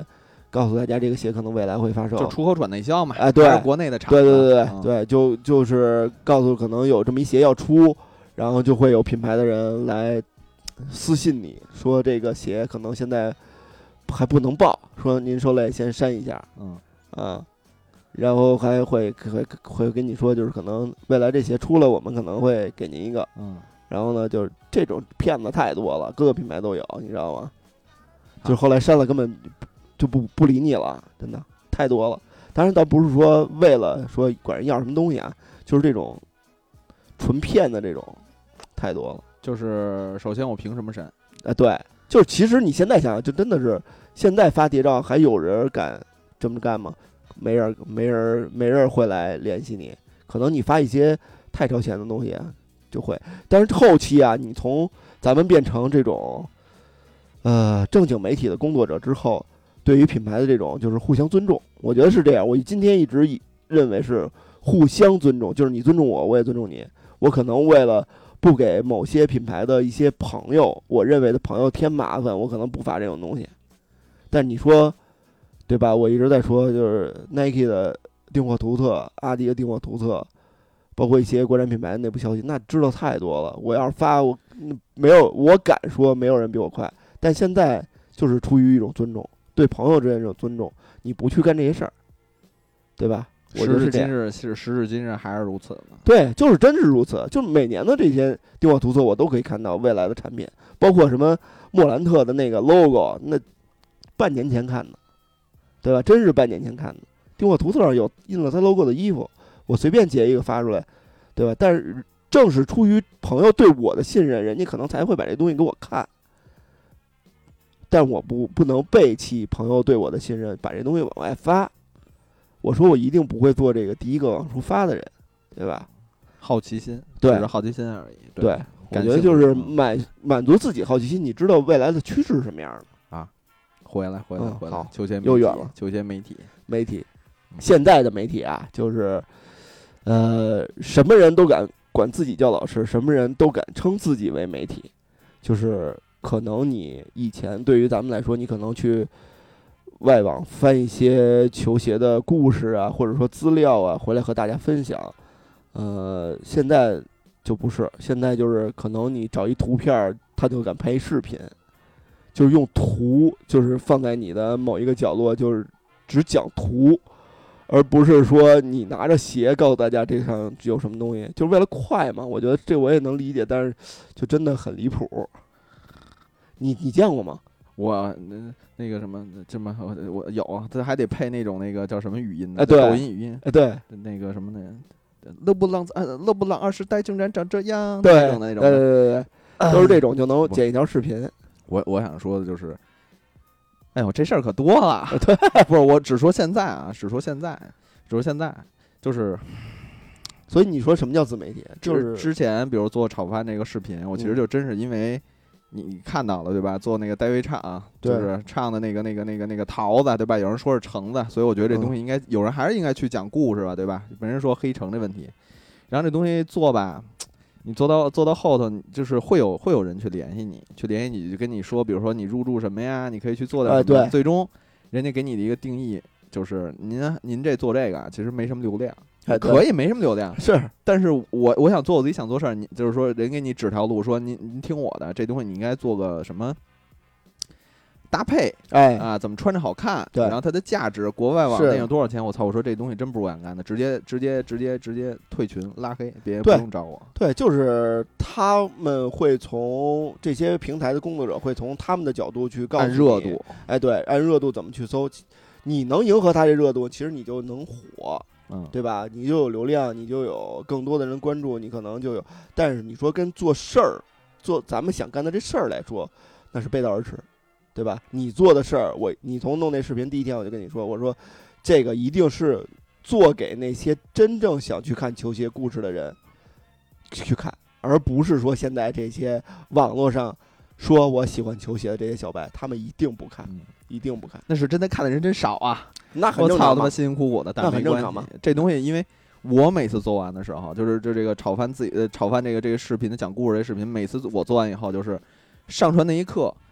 告诉大家这个鞋可能未来会发售， 就出口转内销嘛， 哎，对， 国内的厂， 对，就是告诉可能有这么一鞋要出，然后就会有品牌的人来私信你说这个鞋可能现在还不能报，说您受累先删一下，然后还会跟你说，就是可能未来这鞋出了，我们可能会给您一个，然后呢，就是这种骗子太多了，各个品牌都有，你知道吗？就是后来删了，根本就不理你了，真的太多了。当然，倒不是说为了说管人要什么东西啊，就是这种纯骗的这种太多了。 就是首先我凭什么删？ 对，就是其实你现在想想，就真的是现在发谍照还有人敢这么干吗？没人会来联系你，可能你发一些太超前的东西啊就会，但是后期啊，你从咱们变成这种正经媒体的工作者之后，对于品牌的这种就是互相尊重，我觉得是这样。我今天一直认为是互相尊重，就是你尊重我，我也尊重你。我可能为了不给某些品牌的一些朋友，我认为的朋友添麻烦，我可能不发这种东西。但你说，对吧？我一直在说，就是 Nike 的订货图册、阿迪的订货图册，包括一些国产品牌的内部消息，那知道太多了。我要是发，我敢说没有人比我快。但现在就是出于一种尊重，对朋友之间这种尊重，你不去干这些事儿，对吧？我觉得是这样。 时至今日还是如此呢。 对，就是真是如此。就每年的这些订货图册，我都可以看到未来的产品，包括什么莫兰特的那个 logo， 那半年前看的，对吧？真是半年前看的。订货图册上有印了他 logo 的衣服，我随便截一个发出来，对吧？但是正是出于朋友对我的信任，人家可能才会把这东西给我看。但我不能背弃朋友对我的信任，把这东西往外发。我说我一定不会做这个第一个往出发的人，对吧？ 好奇心， 对， 只是好奇心而已。 对，我觉得就是满足自己好奇心，你知道未来的趋势是什么样的啊？ 回来， 好， 球鞋又远了。 球鞋媒体， 现在的媒体啊，就是什么人都敢管自己叫老师，什么人都敢称自己为媒体，就是可能你以前对于咱们来说，你可能去外网翻一些球鞋的故事啊，或者说资料啊，回来和大家分享。现在就不是，现在就是可能你找一图片，他就敢拍一视频，就是用图，就是放在你的某一个角落，就是只讲图，而不是说你拿着鞋告诉大家这上有什么东西，就是为了快嘛。我觉得这我也能理解，但是就真的很离谱。你见过吗？ 我那个什么，这么我有啊，这还得配那种那个叫什么语音的， 对， 抖音语音， 对， 那个什么勒布朗20代竟然长这样， 对， 那种， 对，都是这种就能剪一条视频。 我想说的就是，哎呦，这事儿可多了，对，不是我只说现在啊，只说现在，就是。 所以你说什么叫自媒体？就是之前比如做炒饭那个视频，我其实就真是因为。你看到了对吧？做那个戴维唱，就是唱的那个桃子对吧？有人说是橙子，所以我觉得这东西应该有人还是应该去讲故事吧，对吧？没人说黑橙的问题。然后这东西做吧，你做到后头，就是会有人去联系你，就跟你说，比如说你入驻什么呀，你可以去做点什么。 对， 最终人家给你的一个定义就是您这做这个其实没什么流量。可以没什么流量是， 但是我想做我自己想做事儿，你就是说人给你指条路，说您听我的，这东西你应该做个什么搭配，怎么穿着好看， 对， 然后它的价值，国外网店有多少钱？我操！我说这东西真不是我想干的，直接退群拉黑，不用找我。 对，就是他们会从这些平台的工作者会从他们的角度去告诉你按热度， 对，按热度怎么去搜，你能迎合他这热度，其实你就能火。对吧？你就有流量，你就有更多的人关注，你可能就有。但是你说跟做事儿，做咱们想干的这事儿来说，那是背道而驰，对吧？你做的事儿，你从弄那视频第一天我就跟你说，我说这个一定是做给那些真正想去看球鞋故事的人去看，而不是说现在这些网络上说我喜欢球鞋的这些小白，他们一定不看，一定不看。 那是真的看的人真少啊。 那很正常， 我操他妈辛辛苦苦的，但是没关系。这东西，因为我每次做完的时候，就这个炒饭这个视频的讲故事这视频，每次我做完以后，就是上传那一刻，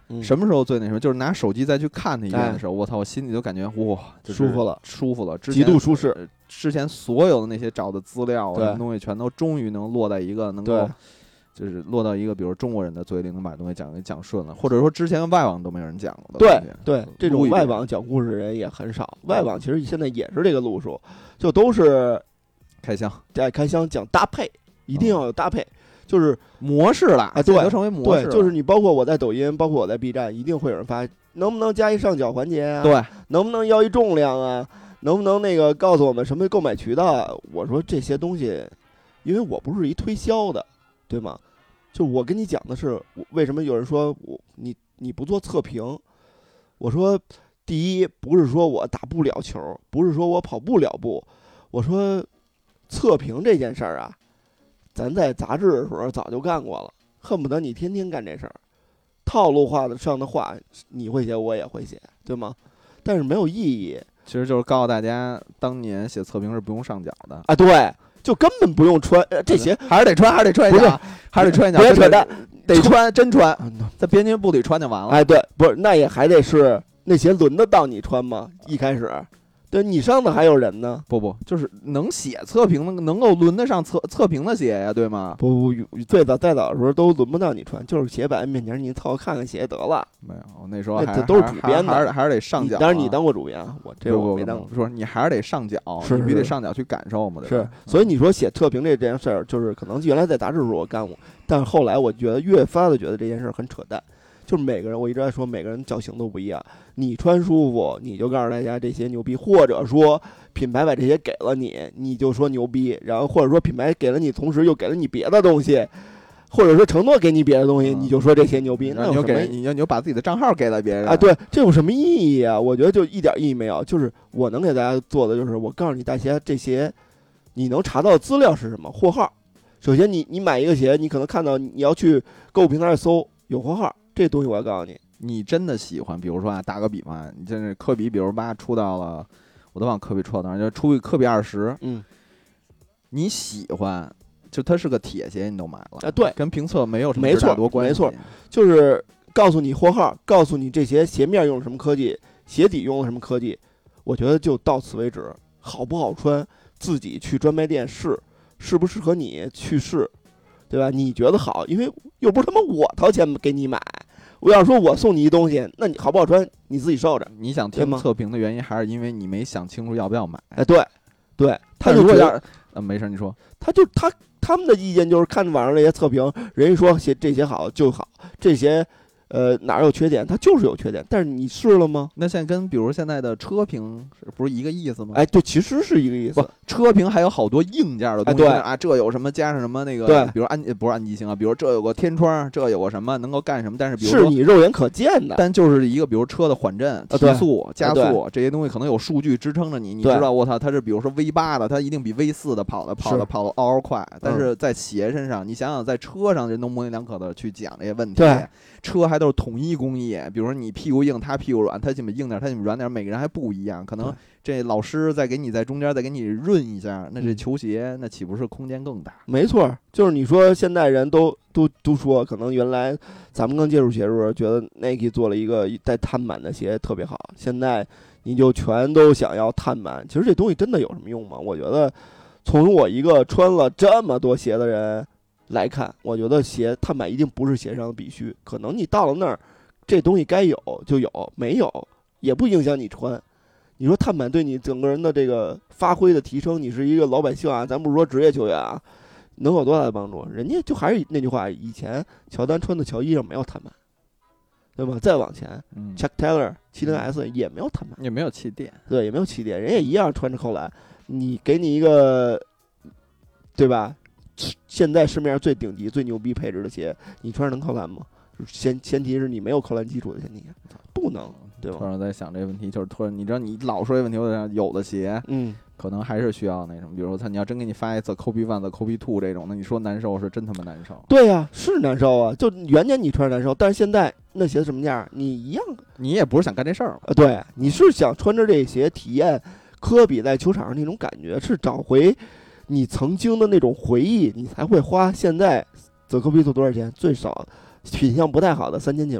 什么时候最那什么？就是拿手机再去看它一遍的时候，我操，我心里就感觉哇， 舒服了， 舒服了， 极度舒适。 之前所有的那些找的资料什么东西，全都终于能落在一个能够，就是落到一个，比如中国人的嘴里，能把东西讲顺了，或者说之前外网都没有人讲过的。 对，这种外网讲故事人也很少。外网其实现在也是这个路数，就都是开箱讲搭配，一定要有搭配。就是模式了啊， 对， 都成为模式。 对，就是你包括我在抖音，包括我在 B 站，一定会有人发，能不能加一上脚环节啊？ 对， 能不能要一重量啊？能不能那个告诉我们什么购买渠道啊？我说这些东西，因为我不是一推销的，对吗？就我跟你讲的是，为什么有人说你不做测评？我说，第一不是说我打不了球，不是说我跑不了步，我说测评这件事儿啊。咱在杂志的时候早就干过了，恨不得你天天干这事儿，套路化的上的话你会写我也会写，对吗？但是没有意义。 其实就是告诉大家，当年写测评是不用上脚的啊，对，就根本不用穿这鞋， 还是得穿一脚，还是得穿一脚， 别扯淡， 得穿，真穿，在编辑部里穿就完了。 哎，对，不是，那也还得是那鞋轮得到你穿吗？一开始。对你上的还有人呢？ 不，就是能写测评能够轮得上测评的鞋呀，对吗？ 不，再早的时候都轮不到你穿，就是鞋摆在面前，你凑合看看鞋得了。 没有，那时候这都是主编的，还是得上脚。 当然你当过主编，我没当过。 说你还是得上脚， 你必须得上脚去感受嘛。 是，所以你说写测评这件事儿，就是可能原来在杂志的时候我干过，但是后来我觉得越发的觉得这件事儿很扯淡。就是每个人，我一直在说，每个人脚型都不一样。你穿舒服，你就告诉大家这些牛逼，或者说品牌把这些给了你，你就说牛逼。然后或者说品牌给了你，同时又给了你别的东西，或者说承诺给你别的东西，你就说这些牛逼。那有什么？ 你就把自己的账号给了别人啊？对，这有什么意义啊？我觉得就一点意义没有。就是我能给大家做的，就是我告诉你大家这些，你能查到的资料是什么？货号。首先你买一个鞋，你可能看到你要去购物平台上搜有货号。这东西我要告诉你， 你真的喜欢，比如说啊，打个比方，你就是科比，比如8出到了，我都忘科比出到哪儿，就出科比20，你喜欢，就它是个铁鞋，你都买了啊？对， 跟评测没有什么太多关系， 没错，就是告诉你货号，告诉你这鞋鞋面用了什么科技，鞋底用了什么科技，我觉得就到此为止。好不好穿，自己去专卖店试，适不适合你去试。对吧？你觉得好，因为又不是他妈我掏钱给你买。我要说我送你一东西，那你好不好穿你自己受着。 你想听测评的原因，还是因为你没想清楚要不要买？ 哎，对，他如果要没事，你说， 他们的意见就是看网上这些测评，人家说这鞋好就好，这鞋哪有缺点，它就是有缺点。但是你试了吗？ 那现在跟比如现在的车评不是一个意思吗？ 哎，对，其实是一个意思。 不，车评还有好多硬件的东西， 对啊，这有什么加上什么那个， 对， 比如不是安吉星啊，比如这有个天窗，这有个什么能够干什么？但是比如说是你肉眼可见的， 但就是一个比如车的缓震、提速、加速这些东西，可能有数据支撑着你，你知道我操，它是比如说 V8的，它一定比 V4的跑的嗷快。但是在鞋身上，你想想在车上人都模棱两可的去讲这些问题， 对， 车还都是统一工艺，比如说你屁股硬，他屁股软，他怎么硬点，他怎么软点，每个人还不一样，可能这老师再给你在中间再给你润一下，那这球鞋那岂不是空间更大？ 没错，就是你说现代人都说，可能原来咱们刚接触鞋的时候，觉得 Nike 做了一个带碳板的鞋特别好，现在你就全都想要碳板。其实这东西真的有什么用吗？我觉得从我一个穿了这么多鞋的人来看，我觉得碳板一定不是鞋上的必须，可能你到了那儿，这东西该有就有，没有也不影响你穿。你说碳板对你整个人的这个发挥的提升，你是一个老百姓啊，咱不是说职业球员啊，能有多大的帮助？人家就还是那句话，以前乔丹穿的球衣上没有碳板，对吧？再往前，Chuck Taylor 70S 也没有碳板， 也没有气垫， 对，也没有气垫，人也一样穿着扣篮。你给你一个，对吧？现在市面上最顶级、最牛逼配置的鞋，你穿上能扣篮吗？前提是你没有扣篮基础的前提下，不能，对吧？ 突然在想这个问题，就是突然你知道你老说这问题，我想有的鞋，可能还是需要那什么，比如说你要真给你发一次 Kobe 1 的 Kobe 2这种，那你说难受是真他妈难受。 对呀，是难受啊，就元年你穿着难受，但是现在那鞋什么样，你一样， 你也不是想干这事儿嘛？ 对，你是想穿着这鞋体验科比在球场上那种感觉，是找回你曾经的那种回忆，你才会花现在The Kobe 2多少钱？最少品相不太好的3000起步，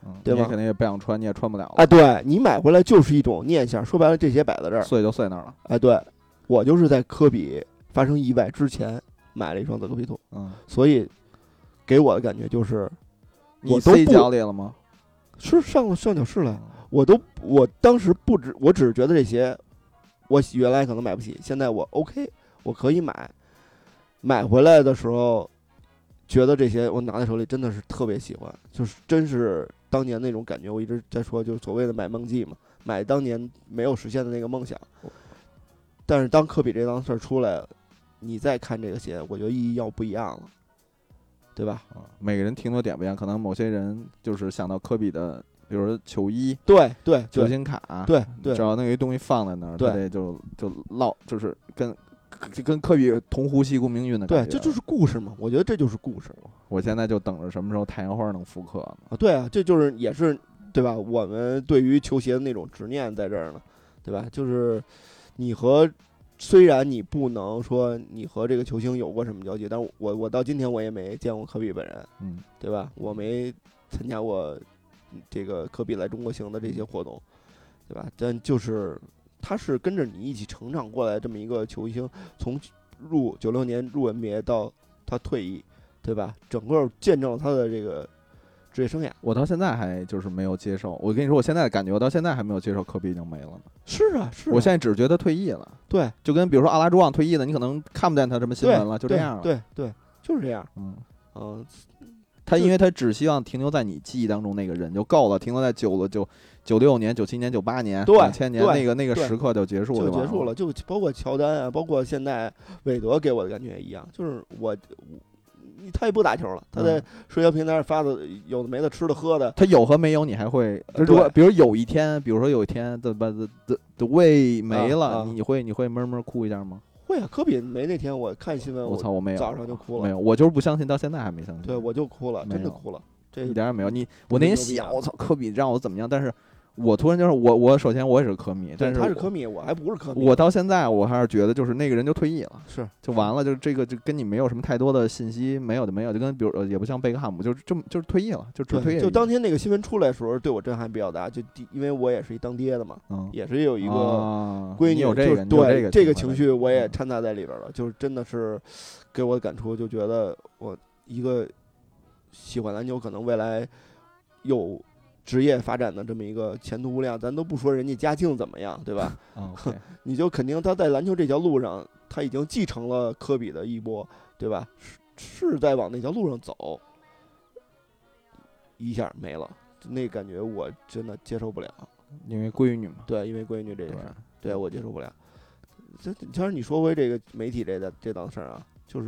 对吧？ 你肯定也不想穿，你也穿不了了。 哎，对你买回来就是一种念想，说白了，这鞋摆在这儿， 碎就碎那儿了。 哎，对我就是在科比发生意外之前买了一双德科皮兔，所以给我的感觉就是， 你塞脚里了吗？ 是上脚室了，我当时我只是觉得这鞋，我原来可能买不起，现在我 OK， 我可以买回来的时候。觉得这些我拿在手里真的是特别喜欢，就是真是当年那种感觉。我一直在说，就是所谓的买梦记嘛，买当年没有实现的那个梦想。但是当科比这档事儿出来，你再看这个鞋，我觉得意义要不一样了，对吧？ 每个人停留点不一样，可能某些人就是想到科比的，比如说球衣， 对， 球星卡， 对， 只要那个东西放在那儿，对，就落，就是跟科比同呼吸共命运的感觉。 对，这就是故事嘛，我觉得这就是故事。 我现在就等着什么时候太阳花能复刻呢？ 啊，对啊，这就是也是对吧？我们对于球鞋的那种执念在这儿呢，对吧？就是虽然你不能说你和这个球星有过什么交集，但我到今天我也没见过科比本人，对吧？我没参加过这个科比来中国行的这些活动，对吧？但就是他是跟着你一起成长过来这么一个球星，从96年入 NBA 到他退役，对吧？整个见证了他的这个职业生涯。 我到现在还就是没有接受。我跟你说，我现在的感觉，我到现在还没有接受科比已经没了呢。 是啊， 我现在只是觉得退役了。 对， 就跟比如说阿拉朱旺退役了，你可能看不见他什么新闻了，就这样了。 对，就是这样。 他因为他只希望停留在你记忆当中那个人就够了，停留在96年、97年、98年、2000年那个时刻就结束了， 就结束了。就包括乔丹啊，包括现在韦德给我的感觉也一样，就是他也不打球了，他在社交平台上发的有的没的吃的喝的， 他有和没有你还会，如果比如有一天的胃没了，你会闷哭一下吗？ 会啊，科比没那天我看新闻， 我操，我没有， 早上就哭了， 没有，我就是不相信，到现在还没相信。 对，我就哭了，真的哭了，这一点也没有。我那天想，我操，科比让我怎么样？但是我突然就是我首先我也是科迷，但是他是科迷，我还不是科迷。 我到现在我还是觉得就是那个人就退役了， 是就完了，就这个就跟你没有什么太多的信息，没有，就跟比如也不像贝克汉姆，就是退役了，就只退役。 就当天那个新闻出来的时候，对我震撼比较大，因为我也是一当爹的嘛，也是有一个闺女， 有这个对这个情绪我也掺杂在里边了，就是真的是给我的感触，就觉得我一个喜欢篮球，可能未来有职业发展的这么一个前途无量，咱都不说人家家境怎么样，对吧？你就肯定他在篮球这条路上，他已经继承了科比的衣钵，对吧？是在往那条路上走，一下没了，那感觉我真的接受不了。 因为闺女嘛， 对，因为闺女这件事，对我接受不了。其实你说回这个媒体这档事儿啊，就是，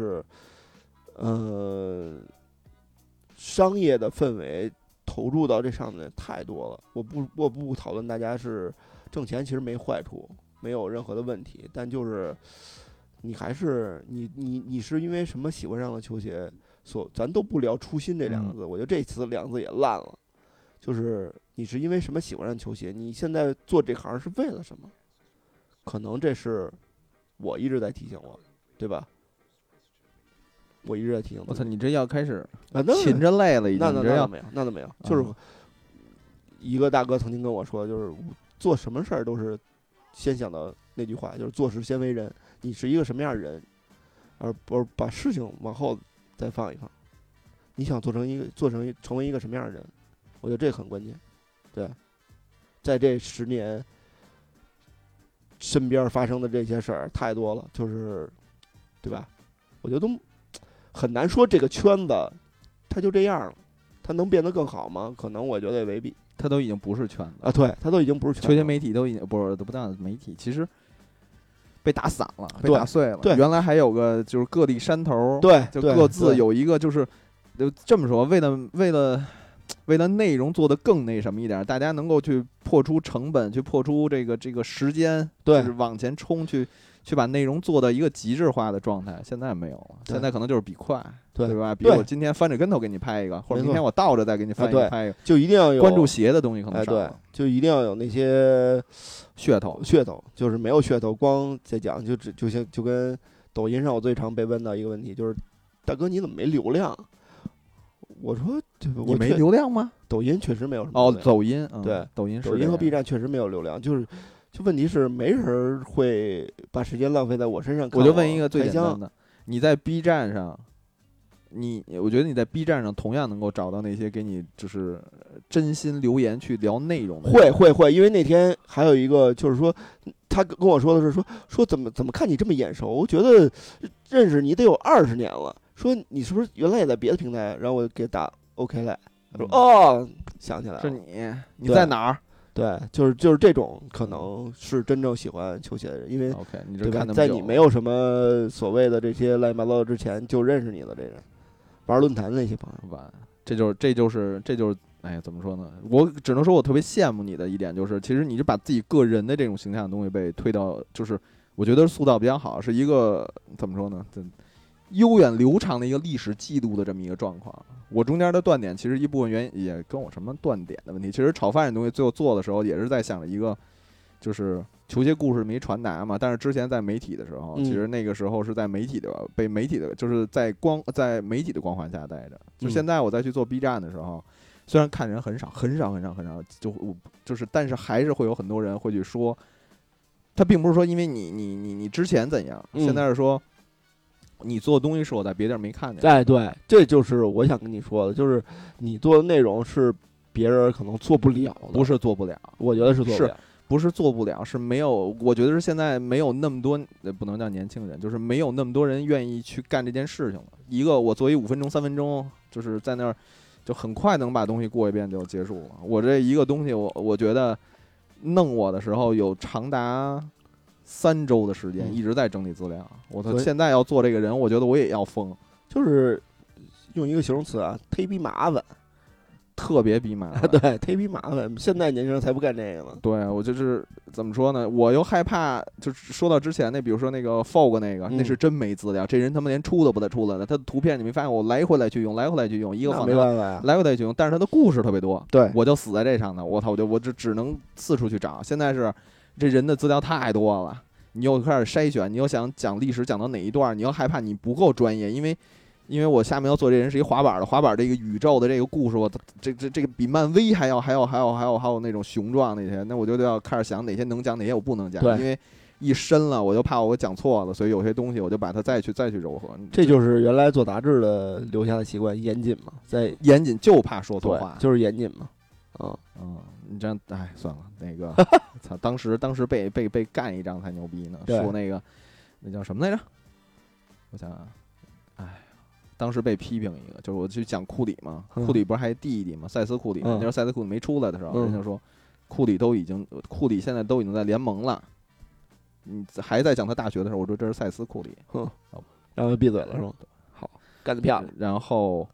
商业的氛围投入到这上面太多了。我不讨论大家是挣钱，其实没坏处，没有任何的问题。但就是你还是你是因为什么喜欢上了球鞋？咱都不聊初心这两个字，我觉得这词两个字也烂了。就是你是因为什么喜欢上球鞋？你现在做这行是为了什么？可能这是我一直在提醒我，对吧？我一直在提醒。 我操，你这要开始勤着累了，已经。 那都没有，就是一个大哥曾经跟我说，就是做什么事儿都是先想到那句话，就是做事先为人。你是一个什么样的人，而不是把事情往后再放一放。你想成为一个什么样的人？我觉得这很关键。对，在这10年。身边发生的这些事儿太多了，就是，对吧？我觉得都很难说这个圈子，它就这样了，它能变得更好吗？可能我觉得也未必。 它都已经不是圈子啊，对，它都已经不是圈子。 球鞋媒体都已经不但媒体，其实被打散了，被打碎了。 对， 原来还有个就是各地山头， 对， 就各自有一个就是这么说，为了内容做得更那什么一点，大家能够去破出成本，去破出这个时间， 对， 就是往前冲，去把内容做到一个极致化的状态。现在没有了，现在可能就是比快，对吧？比如我今天翻着跟头给你拍一个，或者明天我倒着再给你拍一个， 就一定要有关注鞋的东西可能少了， 就一定要有那些噱头， 就是没有噱头，光在讲就跟抖音上我最常被问到一个问题就是，大哥你怎么没流量？我说你没流量吗？ 抖音确实没有什么流量。 抖音， 对， 抖音和 B 站确实没有流量，就问题是没人会把时间浪费在我身上。 我就问一个最简单的，你在 B 站上，我觉得你在 B 站上同样能够找到那些给你就是真心留言去聊内容的。 会，因为那天还有一个就是说，他跟我说的是说怎么看你这么眼熟？我觉得认识你得有20年了。说你是不是原来也在别的平台？然后我给打 OK 来，他说哦，想起来了， 是你在哪儿？ 对，就是这种可能是真正喜欢球鞋的人，因为 OK， 你这看在你没有什么所谓的这些乱七八糟之前就认识你了，这人玩论坛的那些朋友吧，这就是哎呀，怎么说呢？我只能说我特别羡慕你的一点就是，其实你是把自己个人的这种形象的东西被推到，就是我觉得塑造比较好，是一个怎么说呢？悠远流长的一个历史记录的这么一个状况。我中间的断点其实一部分原因也跟我什么断点的问题，其实炒饭这东西最后做的时候也是在想着一个就是球鞋故事没传达嘛，但是之前在媒体的时候，其实那个时候是在媒体的被媒体的就是在媒体的光环下待着。就现在我再去做 B 站的时候，虽然看人很少，就是但是还是会有很多人会去说，他并不是说因为你之前怎样，现在是说你做的东西是我在别地儿没看见。 哎，对，这就是我想跟你说的，就是你做的内容是别人可能做不了的。 不是做不了， 我觉得是做不了。 不是做不了，是没有。我觉得是现在没有那么多，不能叫年轻人，就是没有那么多人愿意去干这件事情了。一个我作为5分钟、3分钟，就是在那儿就很快能把东西过一遍就结束了。我这一个东西，我觉得弄我的时候有长达3周的时间一直在整理资料。我现在要做这个人，我觉得我也要疯， 就是用一个形容词啊，忒逼麻烦。 特别逼麻烦， 对，忒逼麻烦。现在年轻人才不干这个呢。 对，我就是怎么说呢？我又害怕，就是说到之前那，比如说那个 Fog 那个，那是真没资料，这人他妈连出都不带出来的。他的图片你没发现我来回来去用，一个没办法呀， 来回来去用。但是他的故事特别多， 对， 我就死在这上头。我操，我就只能四处去找。现在是这人的资料太多了，你又开始筛选，你又想讲历史讲到哪一段，你又害怕你不够专业，因为我下面要做这人是一滑板这个宇宙的这个故事，我这个比漫威还有那种雄壮那些，那我就要开始想哪些能讲，哪些我不能讲，因为一深了我就怕我讲错了，所以有些东西我就把它再去糅合。 这就是原来做杂志的留下的习惯，严谨嘛，在严谨就怕说错话， 就是严谨嘛。 你这样哎算了，那个操，当时被干一仗才牛逼呢，说那叫什么来着？我想想，哎。当时被批评一个，就是我去讲库里嘛，库里不是还弟弟嘛，塞斯库里，那时候塞斯库里没出来的时候，人家说库里现在都已经在联盟了，你还在讲他大学的时候，我说这是塞斯库里， 然后闭嘴了是吗？好，干得漂亮。 然后，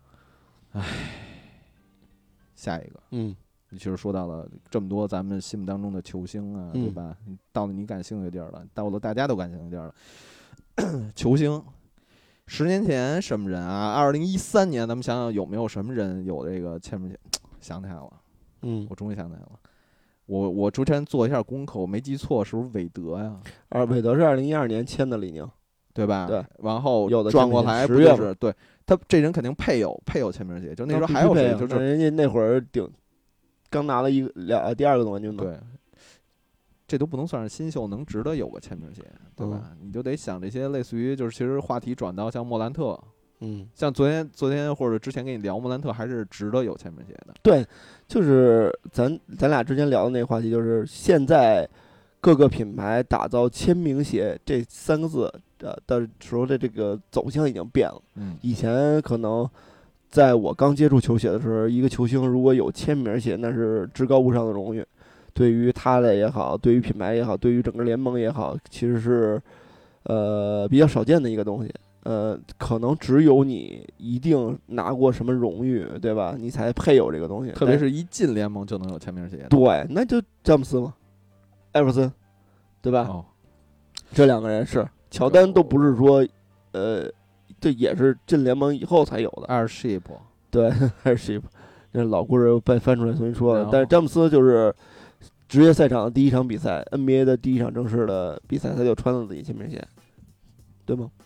下一个，你其实说到了这么多咱们心目当中的球星啊，对吧？到了你感兴趣的地儿了，到了大家都感兴趣的地儿了，球星。10年前什么人啊？2013年，咱们想想有没有什么人有这个签名鞋？想起来了，我终于想起来了。我之前做一下功课，我没记错，是不是韦德呀？ 韦德是2012年签的李宁， 对吧？ 对。 然后转过来不就是对他这人肯定配有签名鞋，就那时候还有谁？就是人家那会儿刚拿了第2个总冠军嘛。 对。这都不能算是新秀，能值得有个签名鞋，对吧？你就得想这些类似于，就是其实话题转到像莫兰特，像昨天或者之前跟你聊莫兰特，还是值得有签名鞋的。 对，就是咱俩之前聊的那个话题，就是现在各个品牌打造签名鞋这3个字的时候的这个走向已经变了。以前可能在我刚接触球鞋的时候，一个球星如果有签名鞋，那是至高无上的荣誉。对于他的也好，对于品牌也好，对于整个联盟也好，其实是比较少见的一个东西。可能只有你一定拿过什么荣誉，对吧？你才配有这个东西。 特别是一进联盟就能有签名鞋。 对，那就詹姆斯嘛，艾弗森，对吧？这2个人是乔丹都不是说，这也是进联盟以后才有的。 Airship， 对 ，Airship， 这老故事被翻出来重新说了。但是詹姆斯就是职业赛场的第1场比赛 ，NBA 的第1场正式的比赛，他就穿了自己签名鞋，对吗？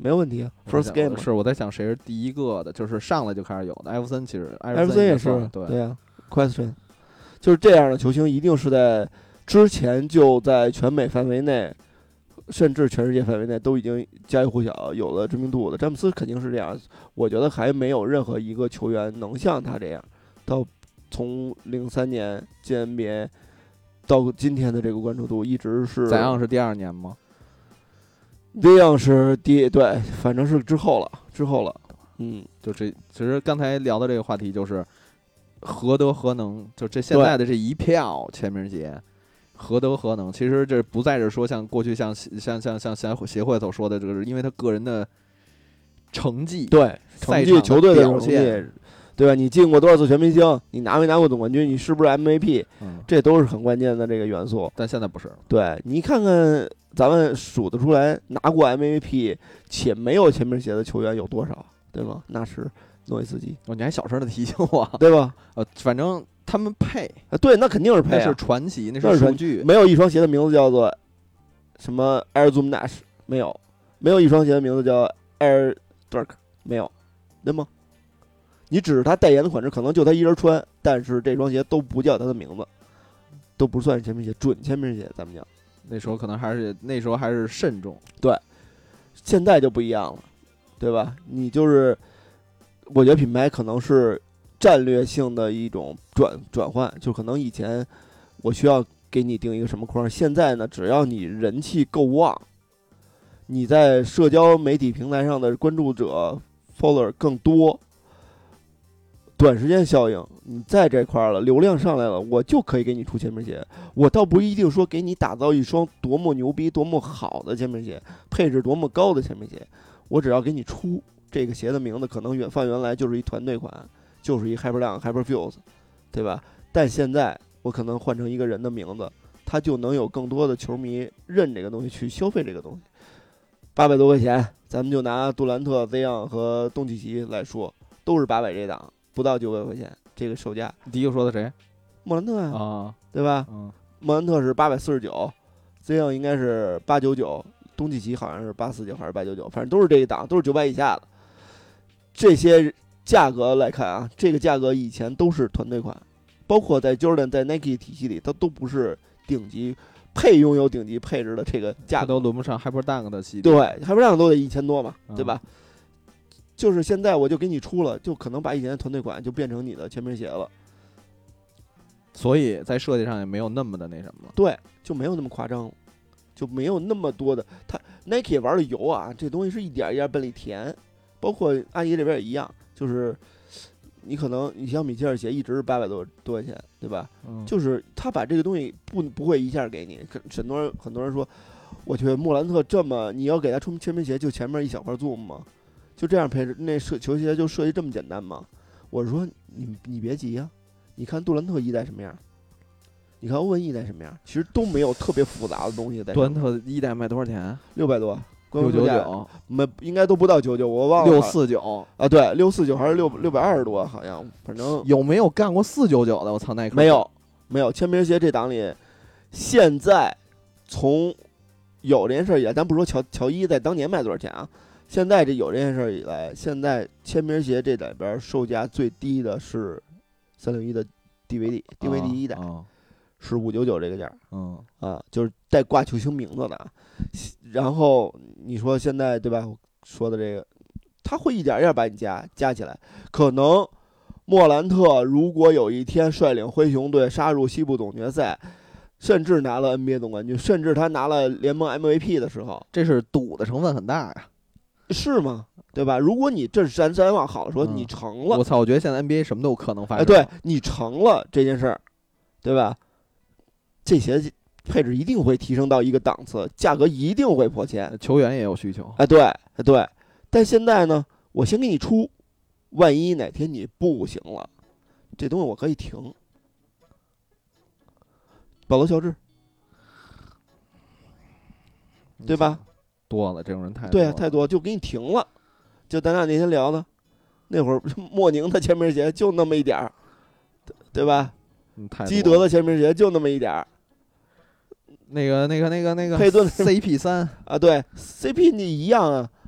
没有问题啊。First game 是我在想谁是第一个的，就是上来就开始有的。艾弗森其实艾弗森也是对啊 ，question 就是这样的球星一定是在之前就在全美范围内，甚至全世界范围内都已经家喻户晓有了知名度的。詹姆斯肯定是这样，我觉得还没有任何一个球员能像他这样，到从03年进 NBA 到今天的这个关注度一直是。 怎样是第2年吗 ？Zion 是对，反正是之后了。 就这，其实刚才聊的这个话题就是何德何能，就这现在的这一票签名节，何德何能？其实这不再是说像过去像协会所说的这个，因为他个人的成绩， 对成绩、球队的表现，对吧？你进过多少次全明星？你拿没拿过总冠军？你是不是 MVP？这都是很关键的这个元素。 但现在不是。 对，你看看咱们数得出来拿过 MVP 且没有签名鞋的球员有多少？对吗？那是诺维斯基。 你还小声的提醒我， 对吧？ 反正他们配对，那肯定是配， 那是传奇，那是数据。 没有一双鞋的名字叫做什么 Air Zoom Nash， 没有一双鞋的名字叫 Air Dirk， 没有，对吗？你只是他代言的款式，可能就他一人穿，但是这双鞋都不叫他的名字，都不算是签名鞋，准签名鞋。咱们讲那时候可能还是慎重， 对，现在就不一样了。对吧？你就是，我觉得品牌可能是战略性的一种转换，就可能以前我需要给你定一个什么框，现在呢，只要你人气够旺，你在社交媒体平台上的关注者 follower 更多，短时间效应，你在这块了，流量上来了，我就可以给你出签名鞋。我倒不一定说给你打造一双多么牛逼、多么好的签名鞋，配置多么高的签名鞋。我只要给你出这个鞋的名字，可能原来就是一团队款，就是一 Hyperfuse， 对吧？但现在我可能换成一个人的名字，他就能有更多的球迷认这个东西，去消费这个东西。800多块钱，咱们就拿杜兰特、Zion 和东契奇来说，都是800这档，不到900块钱这个售价。 第一个说的谁？ 莫兰特啊，对吧？莫兰特是849，Zion 应该是899。东契奇好像是849还是899，反正都是这一档，都是900以下的。这些价格来看啊，这个价格以前都是团队款，包括在 Jordan 在 Nike 体系里，它都不是顶级拥有顶级配置的这个价格， 都轮不上 Hyperdunk 的系列。 对 ，Hyperdunk 都得1000多嘛，对吧？就是现在我就给你出了，就可能把以前的团队款就变成你的签名鞋了。 所以在设计上也没有那么的那什么了。 对，就没有那么夸张了。就没有那么多的，他 Nike 玩的油啊，这东西是一点一点奔里填，包括阿迪这边也一样，就是你可能你像米切尔鞋一直是800多块钱，对吧？就是他把这个东西不会一下给你，很多人说，我觉得莫兰特这么你要给他出签名鞋，就前面一小块 Zoom 吗？就这样配置，那球鞋就设计这么简单吗？我说你别急呀，你看杜兰特一代什么样？你看欧文一代什么样？其实都没有特别复杂的东西在。 杜兰特一代卖多少钱 ？600多 ，699， 没应该都不到99，我忘了。 649 啊，对，649还是620多，好像反正有没有干过499的？我操，耐克没有签名鞋这档里，现在从有这件事以来，咱不说乔伊在当年卖多少钱啊，现在这有这件事以来，现在签名鞋这里边售价最低的是361的 DVD 一代。是599这个价，就是带挂球星名字的。然后你说现在对吧？说的这个，他会一点一点把你加起来。可能莫兰特如果有一天率领灰熊队杀入西部总决赛，甚至拿了 NBA 总冠军，甚至他拿了联盟 MVP 的时候， 这是赌的成分很大呀， 是吗？对吧？如果你这是咱往好了说，你成了， 我操！我觉得现在 NBA 什么都有可能发生。 对你成了这件事儿，对吧？这鞋配置一定会提升到一个档次，价格一定会破千， 球员也有需求。 对，但现在呢，我先给你出，万一哪天你不行了，这东西我可以停。保罗·乔治，对吧？ 多了，这种人太多了。 对啊，太多，就给你停了。就咱俩那天聊的，那会儿莫宁的签名鞋就那么一点儿，对吧？基德的签名鞋就那么一点儿。 那个佩顿 CP3 啊，对 CP 你一样啊，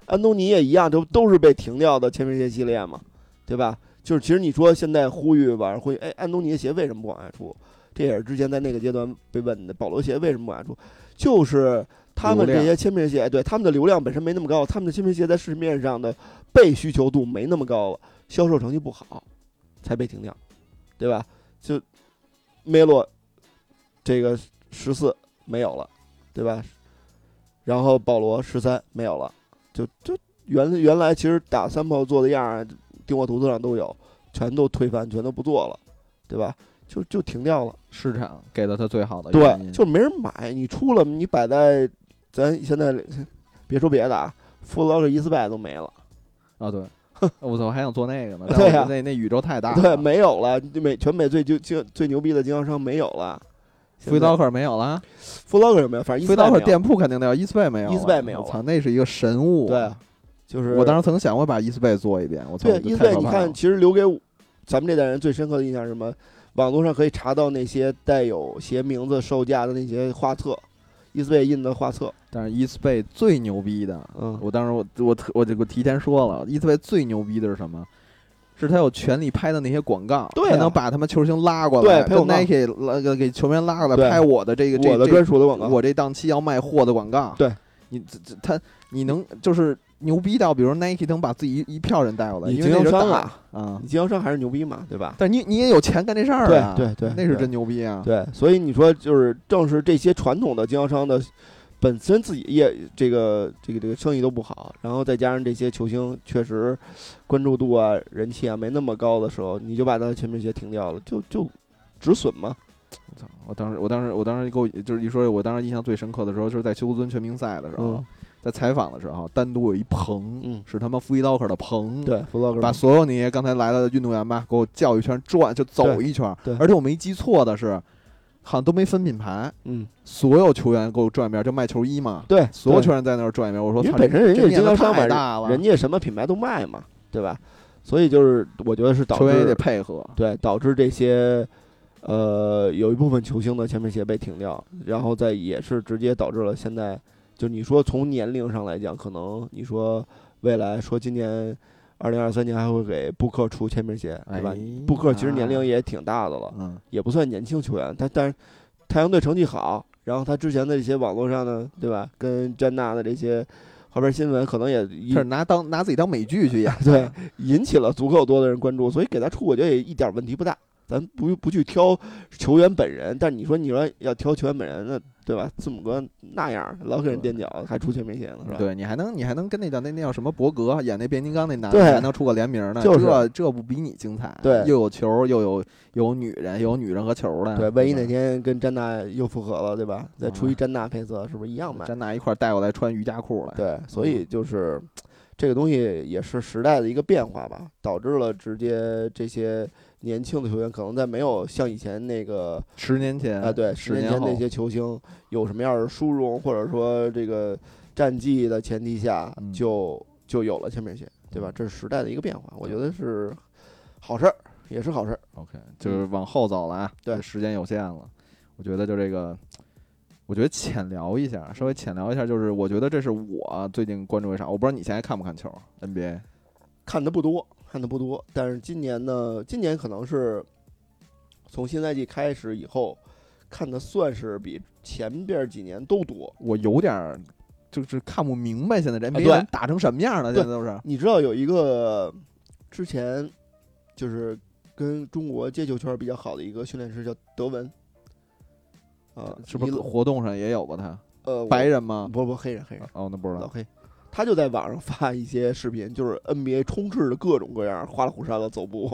安东尼也一样，都是被停掉的签名鞋系列嘛，对吧？就是其实你说现在呼吁网上呼吁，哎，安东尼的鞋为什么不往外出？这也是之前在那个阶段被问的，保罗鞋为什么不往外出？就是他们这些签名鞋，对他们的流量本身没那么高，他们的签名鞋在市面上的被需求度没那么高了，销售成绩不好，才被停掉，对吧？就梅洛这个14没有了，对吧？然后保罗13没有了，就原来其实打三炮做的样，订货图册上都有，全都推翻，全都不做了，对吧？就停掉了， 市场给了他最好的原因， 对，就没人买。你出了，你摆在咱现在别说别的啊，Foot Locker 伊斯拜都没了啊！对，我操，还想做那个呢？ 对呀， 那宇宙太大了， 对，没有了。全美最牛逼的经销商没有了。 Foot Locker 没有了 ，Foot Locker 有没有？反正 Foot Locker 店铺肯定得有，伊斯贝没有， 伊斯贝没有。 我操，那是一个神物。 对，就是我当时曾想过把伊斯贝做一遍。我操， 对伊斯贝，你看，其实留给咱们这代人最深刻的印象是什么？网络上可以查到那些带有鞋名字、售价的那些画册，伊斯贝印的画册。 但是伊斯贝最牛逼的，我当时我提前说了，伊斯贝最牛逼的是什么？是他有权利拍的那些广告， 对、啊， 他能把他们球星拉过来， 对， 跟 Nike 给球员拉过来拍我的我的专属的广告， 我这档期要卖货的广告。 对， 你能就是牛逼到，比如 Nike 能把自己一票人带过来， 你经销商啊， 你经销商还是牛逼嘛，对吧？ 但你也有钱干这事儿啊， 对， 那是真牛逼啊。 对，所以你说就是正是这些传统的经销商的。本身自己也这个生意都不好，然后再加上这些球星确实关注度啊、人气啊没那么高的时候，你就把他的签名鞋停掉了，就止损嘛。 我当时给我就是一说，我当时印象最深刻的时候，就是在休斯敦全明赛的时候，在采访的时候，单独有一棚，是他妈Foot Locker的棚， 对，Foot Locker 把所有那些刚才来的运动员吧，给我叫一圈转，就走一圈。 对， 而且我没记错的是。好像都没分品牌，所有球员给我转一遍，就卖球衣嘛， 对， 所有球员在那儿转一遍。我说， 因为本身人家经销商嘛， 人家什么品牌都卖嘛，对吧？所以就是我觉得是导致球员也得配合， 对，导致这些有一部分球星的签名鞋被停掉，然后再也是直接导致了现在，就你说从年龄上来讲，可能你说未来说今年。2023年还会给布克出签名鞋，对吧？布克其实年龄也挺大的了，也不算年轻球员。但是太阳队成绩好，然后他之前的这些网络上呢，对吧？跟詹纳的这些后边新闻，可能也是拿自己当美剧去演， 对，引起了足够多的人关注，所以给他出，我觉得也一点问题不大。咱不去挑球员本人，但你说要挑球员本人，那对吧？字母哥那样老给人垫脚，还出签名鞋呢，是吧？ 对，你还能跟那叫什么伯格演那变形金刚那男的还能出个联名呢？ 就是这不比你精彩？ 对， 又有球，又有女人，又有女人和球的。 对，万一哪天跟詹娜又复合了，对吧？再出一詹娜配色，是不是一样卖？ 詹娜一块带过来穿瑜伽裤来。 对，所以就是这个东西也是时代的一个变化吧，导致了直接这些。年轻的球员可能在没有像以前那个 10年前对10年前那些球星有什么样的殊荣或者说这个战绩的前提下，就有了签名鞋，对吧？这是时代的一个变化，我觉得是好事儿，也是好事儿。 OK， 就是往后走了啊， 对， 时间有限了，我觉得就这个，我觉得浅聊一下，稍微浅聊一下，就是我觉得这是我最近关注的啥，我不知道你现在看不看球 NBA， 看的不多。但是今年可能是从新赛季开始以后看的算是比前边几年都多。 我有点就是看不明白现在这 NBA 人打成什么样了，现在都是。 你知道有一个之前就是跟中国接球圈比较好的一个训练师叫德文， 是不是活动上也有吧他？白人吗？ 不，黑人。 哦，那不知道。 老黑。他就在网上发一些视频，就是 NBA 充斥着各种各样花里胡哨的走步。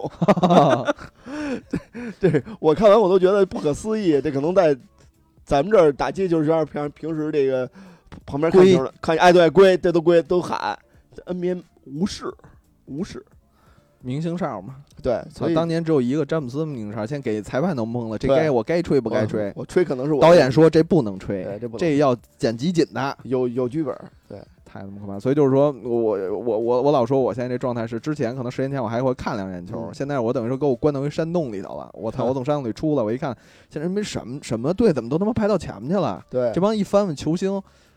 对，我看完我都觉得不可思议。这可能在咱们这儿打街球圈，平时这个旁边看球的看，对，归这都喊 NBA 无视明星哨嘛。 对，所以当年只有一个詹姆斯明星哨，现在给裁判都懵了，这我该吹不该吹？ 我吹可能是我导演说这不能吹，这要剪集锦的， 有剧本，对。 太他妈可怕！所以就是说我老说我现在这状态是，之前可能10年前我还会看2眼球，现在我等于说给我关到一山洞里头了。我操！我从山洞里出来，我一看，现在没什么队怎么都他妈排到前面去了？ 对， 这帮一翻问球星，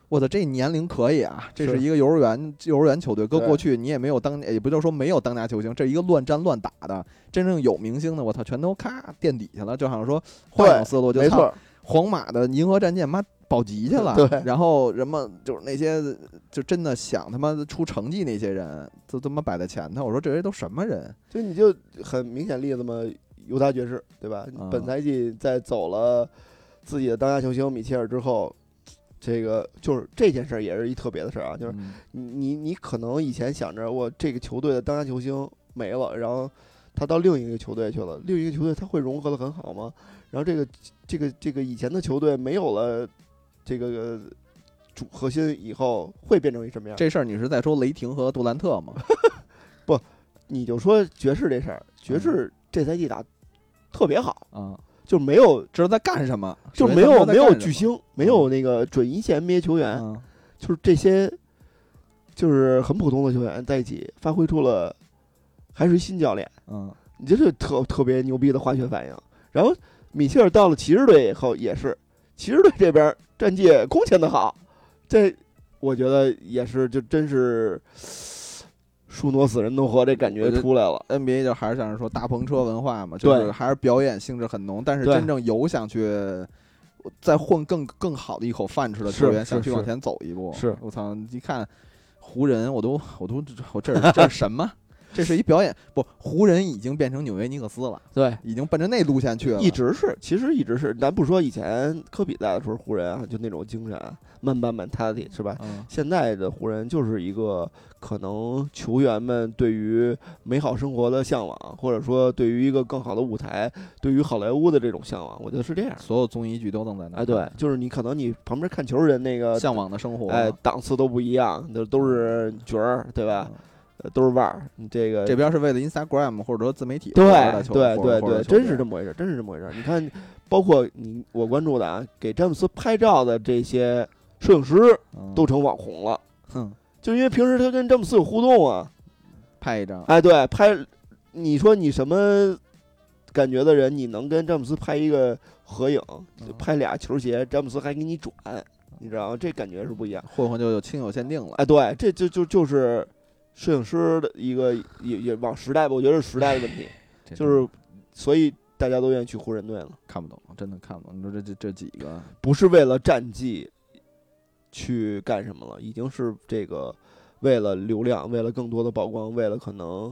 我的这年龄可以啊，这是一个幼儿园球队，搁过去你也没有也不就说没有当家球星，这一个乱战乱打的，真正有明星的，我操，全都咔垫底下了，就好像说换种思路，就没错， 皇马的银河战舰妈保级去了， 对， 然后人们就是那些就真的想他妈出成绩那些人，都他妈摆在前头，我说这些都什么人？ 就你就很明显例子嘛，犹他爵士对吧？本赛季在走了自己的当家球星米切尔之后。这个就是这件事也是一特别的事啊，就是你可能以前想着我这个球队的当家球星没了，然后他到另一个球队去了，另一个球队他会融合的很好吗？然后这个以前的球队没有了这个主核心以后会变成一什么样？ 这事儿你是在说雷霆和杜兰特吗？ 不，你就说爵士这事儿，爵士这赛季打特别好啊。 就没有知道在干什么， 就没有巨星，没有那个准一线 NBA 球员，就是这些，就是很普通的球员在一起发挥出了，还是新教练，你这是特别牛逼的化学反应。然后米切尔到了骑士队以后也是，骑士队这边战绩空前的好，这我觉得也是就真是。树挪死人挪活，这感觉出来了。 NBA 就还是像是说大篷车文化嘛，就是还是表演性质很浓，但是真正有想去再混更好的一口饭吃的球员，想去往前走一步。 是我操！一看湖人，我这是什么？这是一表演不？湖人已经变成纽约尼克斯了， 对， 已经奔着那路线去了。 其实一直是，咱不说以前科比在的时候，湖人啊，就那种精神，mentality 是吧？现在的湖人就是一个可能球员们对于美好生活的向往，或者说对于一个更好的舞台，对于好莱坞的这种向往，我觉得是这样。 所有综艺剧都能在那。 哎，对，就是你可能你旁边看球人那个向往的生活， 哎，档次都不一样，都是角儿，对吧？都是腕儿，这边是为了 Instagram 或者说自媒体， 对，真是这么回事，你看，包括我关注的啊，给詹姆斯拍照的这些摄影师都成网红了，就因为平时他跟詹姆斯有互动啊， 拍一张， 哎，对，拍，你说你什么感觉的人，你能跟詹姆斯拍一个合影，拍俩球鞋，詹姆斯还给你转，你知道吗？这感觉是不一样， 混就有亲友限定了， 哎，对，这就是摄影师的一个也往时代吧，我觉得是时代的问题，就是所以大家都愿意去湖人队了。 看不懂，真的看不懂。你说这几个不是为了战绩去干什么了，已经是这个为了流量，为了更多的曝光，为了可能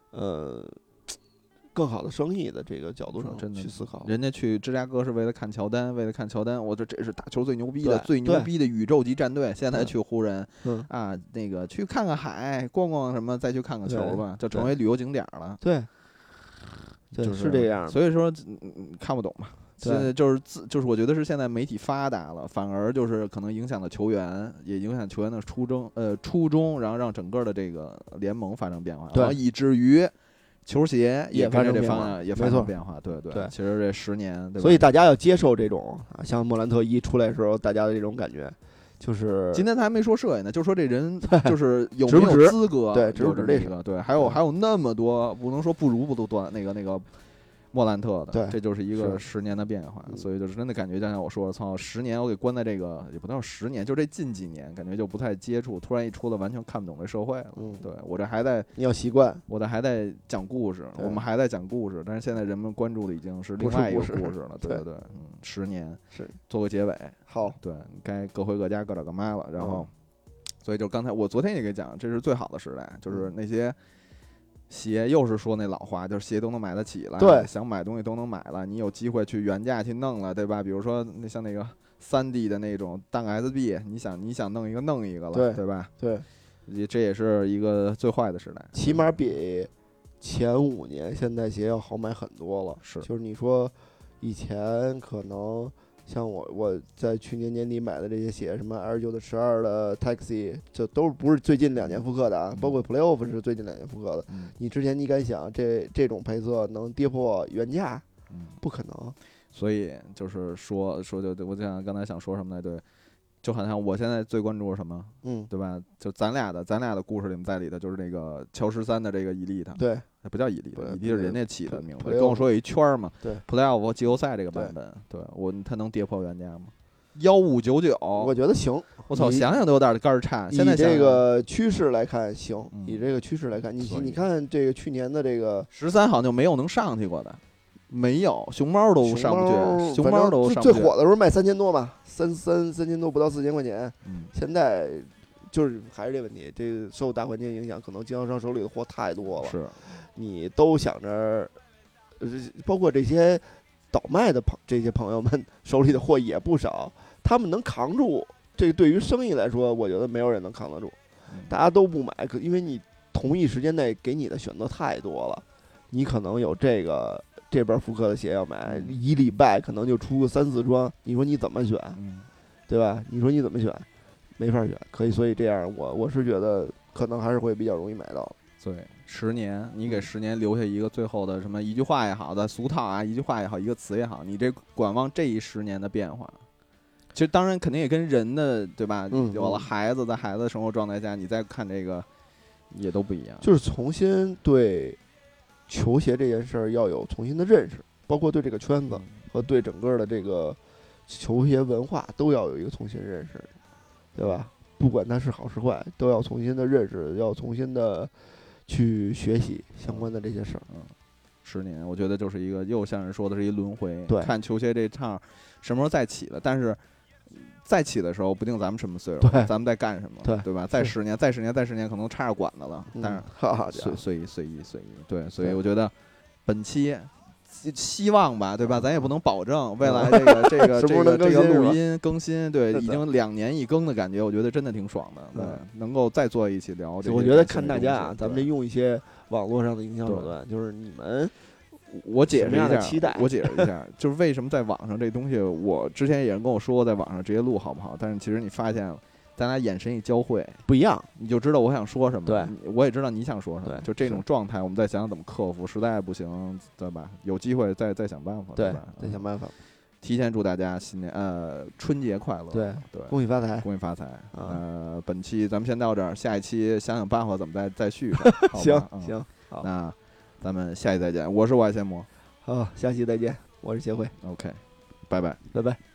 更好的生意的这个角度上去思考。 人家去芝加哥是为了看乔丹，我这是打球最牛逼的宇宙级战队。现在去湖人，啊，那个去看看海，逛逛什么，再去看看球吧，就成为旅游景点了。 对， 就是这样。 所以说看不懂嘛。现在就是我觉得是现在媒体发达了，反而就是可能影响了球员，也影响球员的初衷，然后让整个的这个联盟发生变化，然后以至于。球鞋也跟着这方向也发生变化，对。其实这10年，对吧？ 所以大家要接受这种像莫兰特一出来的时候，大家的这种感觉，就是今天他还没说射野呢，就说这人就是有没有资格， 对，值不值这个，对，还有那么多，不能说不如多那个。莫兰特的， 对， 这就是一个10年的变化，所以就是真的感觉，就像我说的，操，10年我给关在这个，也不能说10年，就这近几年，感觉就不太接触，突然一出了，完全看不懂这社会了。对我这还在， 你要习惯， 我这还在讲故事，我们还在讲故事，但是现在人们关注的已经是另外一个故事了。对，10年是做个结尾， 好， 对，该各回各家各找各妈了。然后，所以就刚才我昨天也给讲，这是最好的时代，就是那些。鞋又是说那老话，就是鞋都能买得起了， 对， 想买东西都能买了，你有机会去原价去弄了，对吧？比如说像那个3D 的那种当 SB， 你想弄一个了，对吧？ 对， 这也是一个最坏的时代， 起码比前5年现代鞋要好买很多了。就是你说以前可能。像我在去年年底买的这些鞋，什么 Air Jordan 12的 Taxi， 这都不是最近2年复刻的啊，包括 Playoff 是最近2年复刻的。你之前你敢想这种配色能跌破原价？不可能。 所以就是说就我想刚才想说什么来，对，就好像我现在最关注什么，对吧？就咱俩的故事里面在里头，就是那个乔13的这个Elite， 对， 不叫Elite，是人家起的名字。跟我说有一圈嘛， 对 ，Playoff 季后赛这个版本，对他能跌破原价吗？ 1599， 我觉得行。 我操，想想都有点肝儿颤。现在以这个趋势来看，行。以这个趋势来看，你看这个去年的这个 13好像就没有能上去过的，没有，熊猫都上不去，熊猫都上不去。 最火的时候卖3000多嘛，3000多不到4000块钱。现在就是还是这问题，这个受大环境影响，可能经销商手里的货太多了， 是， 你都想着，包括这些倒卖的这些朋友们手里的货也不少，他们能扛住。这对于生意来说，我觉得没有人能扛得住，大家都不买，因为你同一时间内给你的选择太多了，你可能有这边复刻的鞋要买，1礼拜可能就出个3、4双，你说你怎么选？对吧？你说你怎么选？没法选，所以这样我是觉得可能还是会比较容易买到。 对，10年，你给10年留下一个最后的什么一句话也好的俗套啊，一句话也好，一个词也好，你这观望这10年的变化。其实当然肯定也跟人的对吧，有了孩子，在孩子的生活状态下，你再看这个也都不一样。 就是重新对球鞋这件事儿要有重新的认识，包括对这个圈子和对整个的这个球鞋文化都要有一个重新认识，对吧？不管它是好是坏，都要重新的认识，要重新的去学习相关的这些事儿。 10年，我觉得就是一个又像是说的是一轮回。 对， 看球鞋这趟什么时候再起了，但是再起的时候，不定咱们什么岁数，咱们在干什么，对吧？再10年，再10年，再10年，可能插着管子了。但是随意，对，所以我觉得本期希望吧，对吧？咱也不能保证未来这个录音更新，对，已经2年一更的感觉，我觉得真的挺爽的。对，能够再坐一起聊这个。 我觉得看大家啊，咱们这用一些网络上的营销手段，就是你们。 我解释一下， 期待我解释一下，就是为什么在网上这东西，我之前也人跟我说过，在网上直接录好不好？但是其实你发现，咱俩眼神一交汇不一样， 你就知道我想说什么， 对， 我也知道你想说什么， 对， 就这种状态，我们再想想怎么克服，实在不行，对吧？有机会再想办法，对吧？ 再想办法。 提前祝大家新年春节快乐，对， 恭喜发财， 恭喜发财。本期咱们先到这儿，下一期想想办法怎么再续上。行，好， 那。咱们下期再见，我是外线魔。 好，下期再见，我是协会。 OK，拜拜， 拜拜。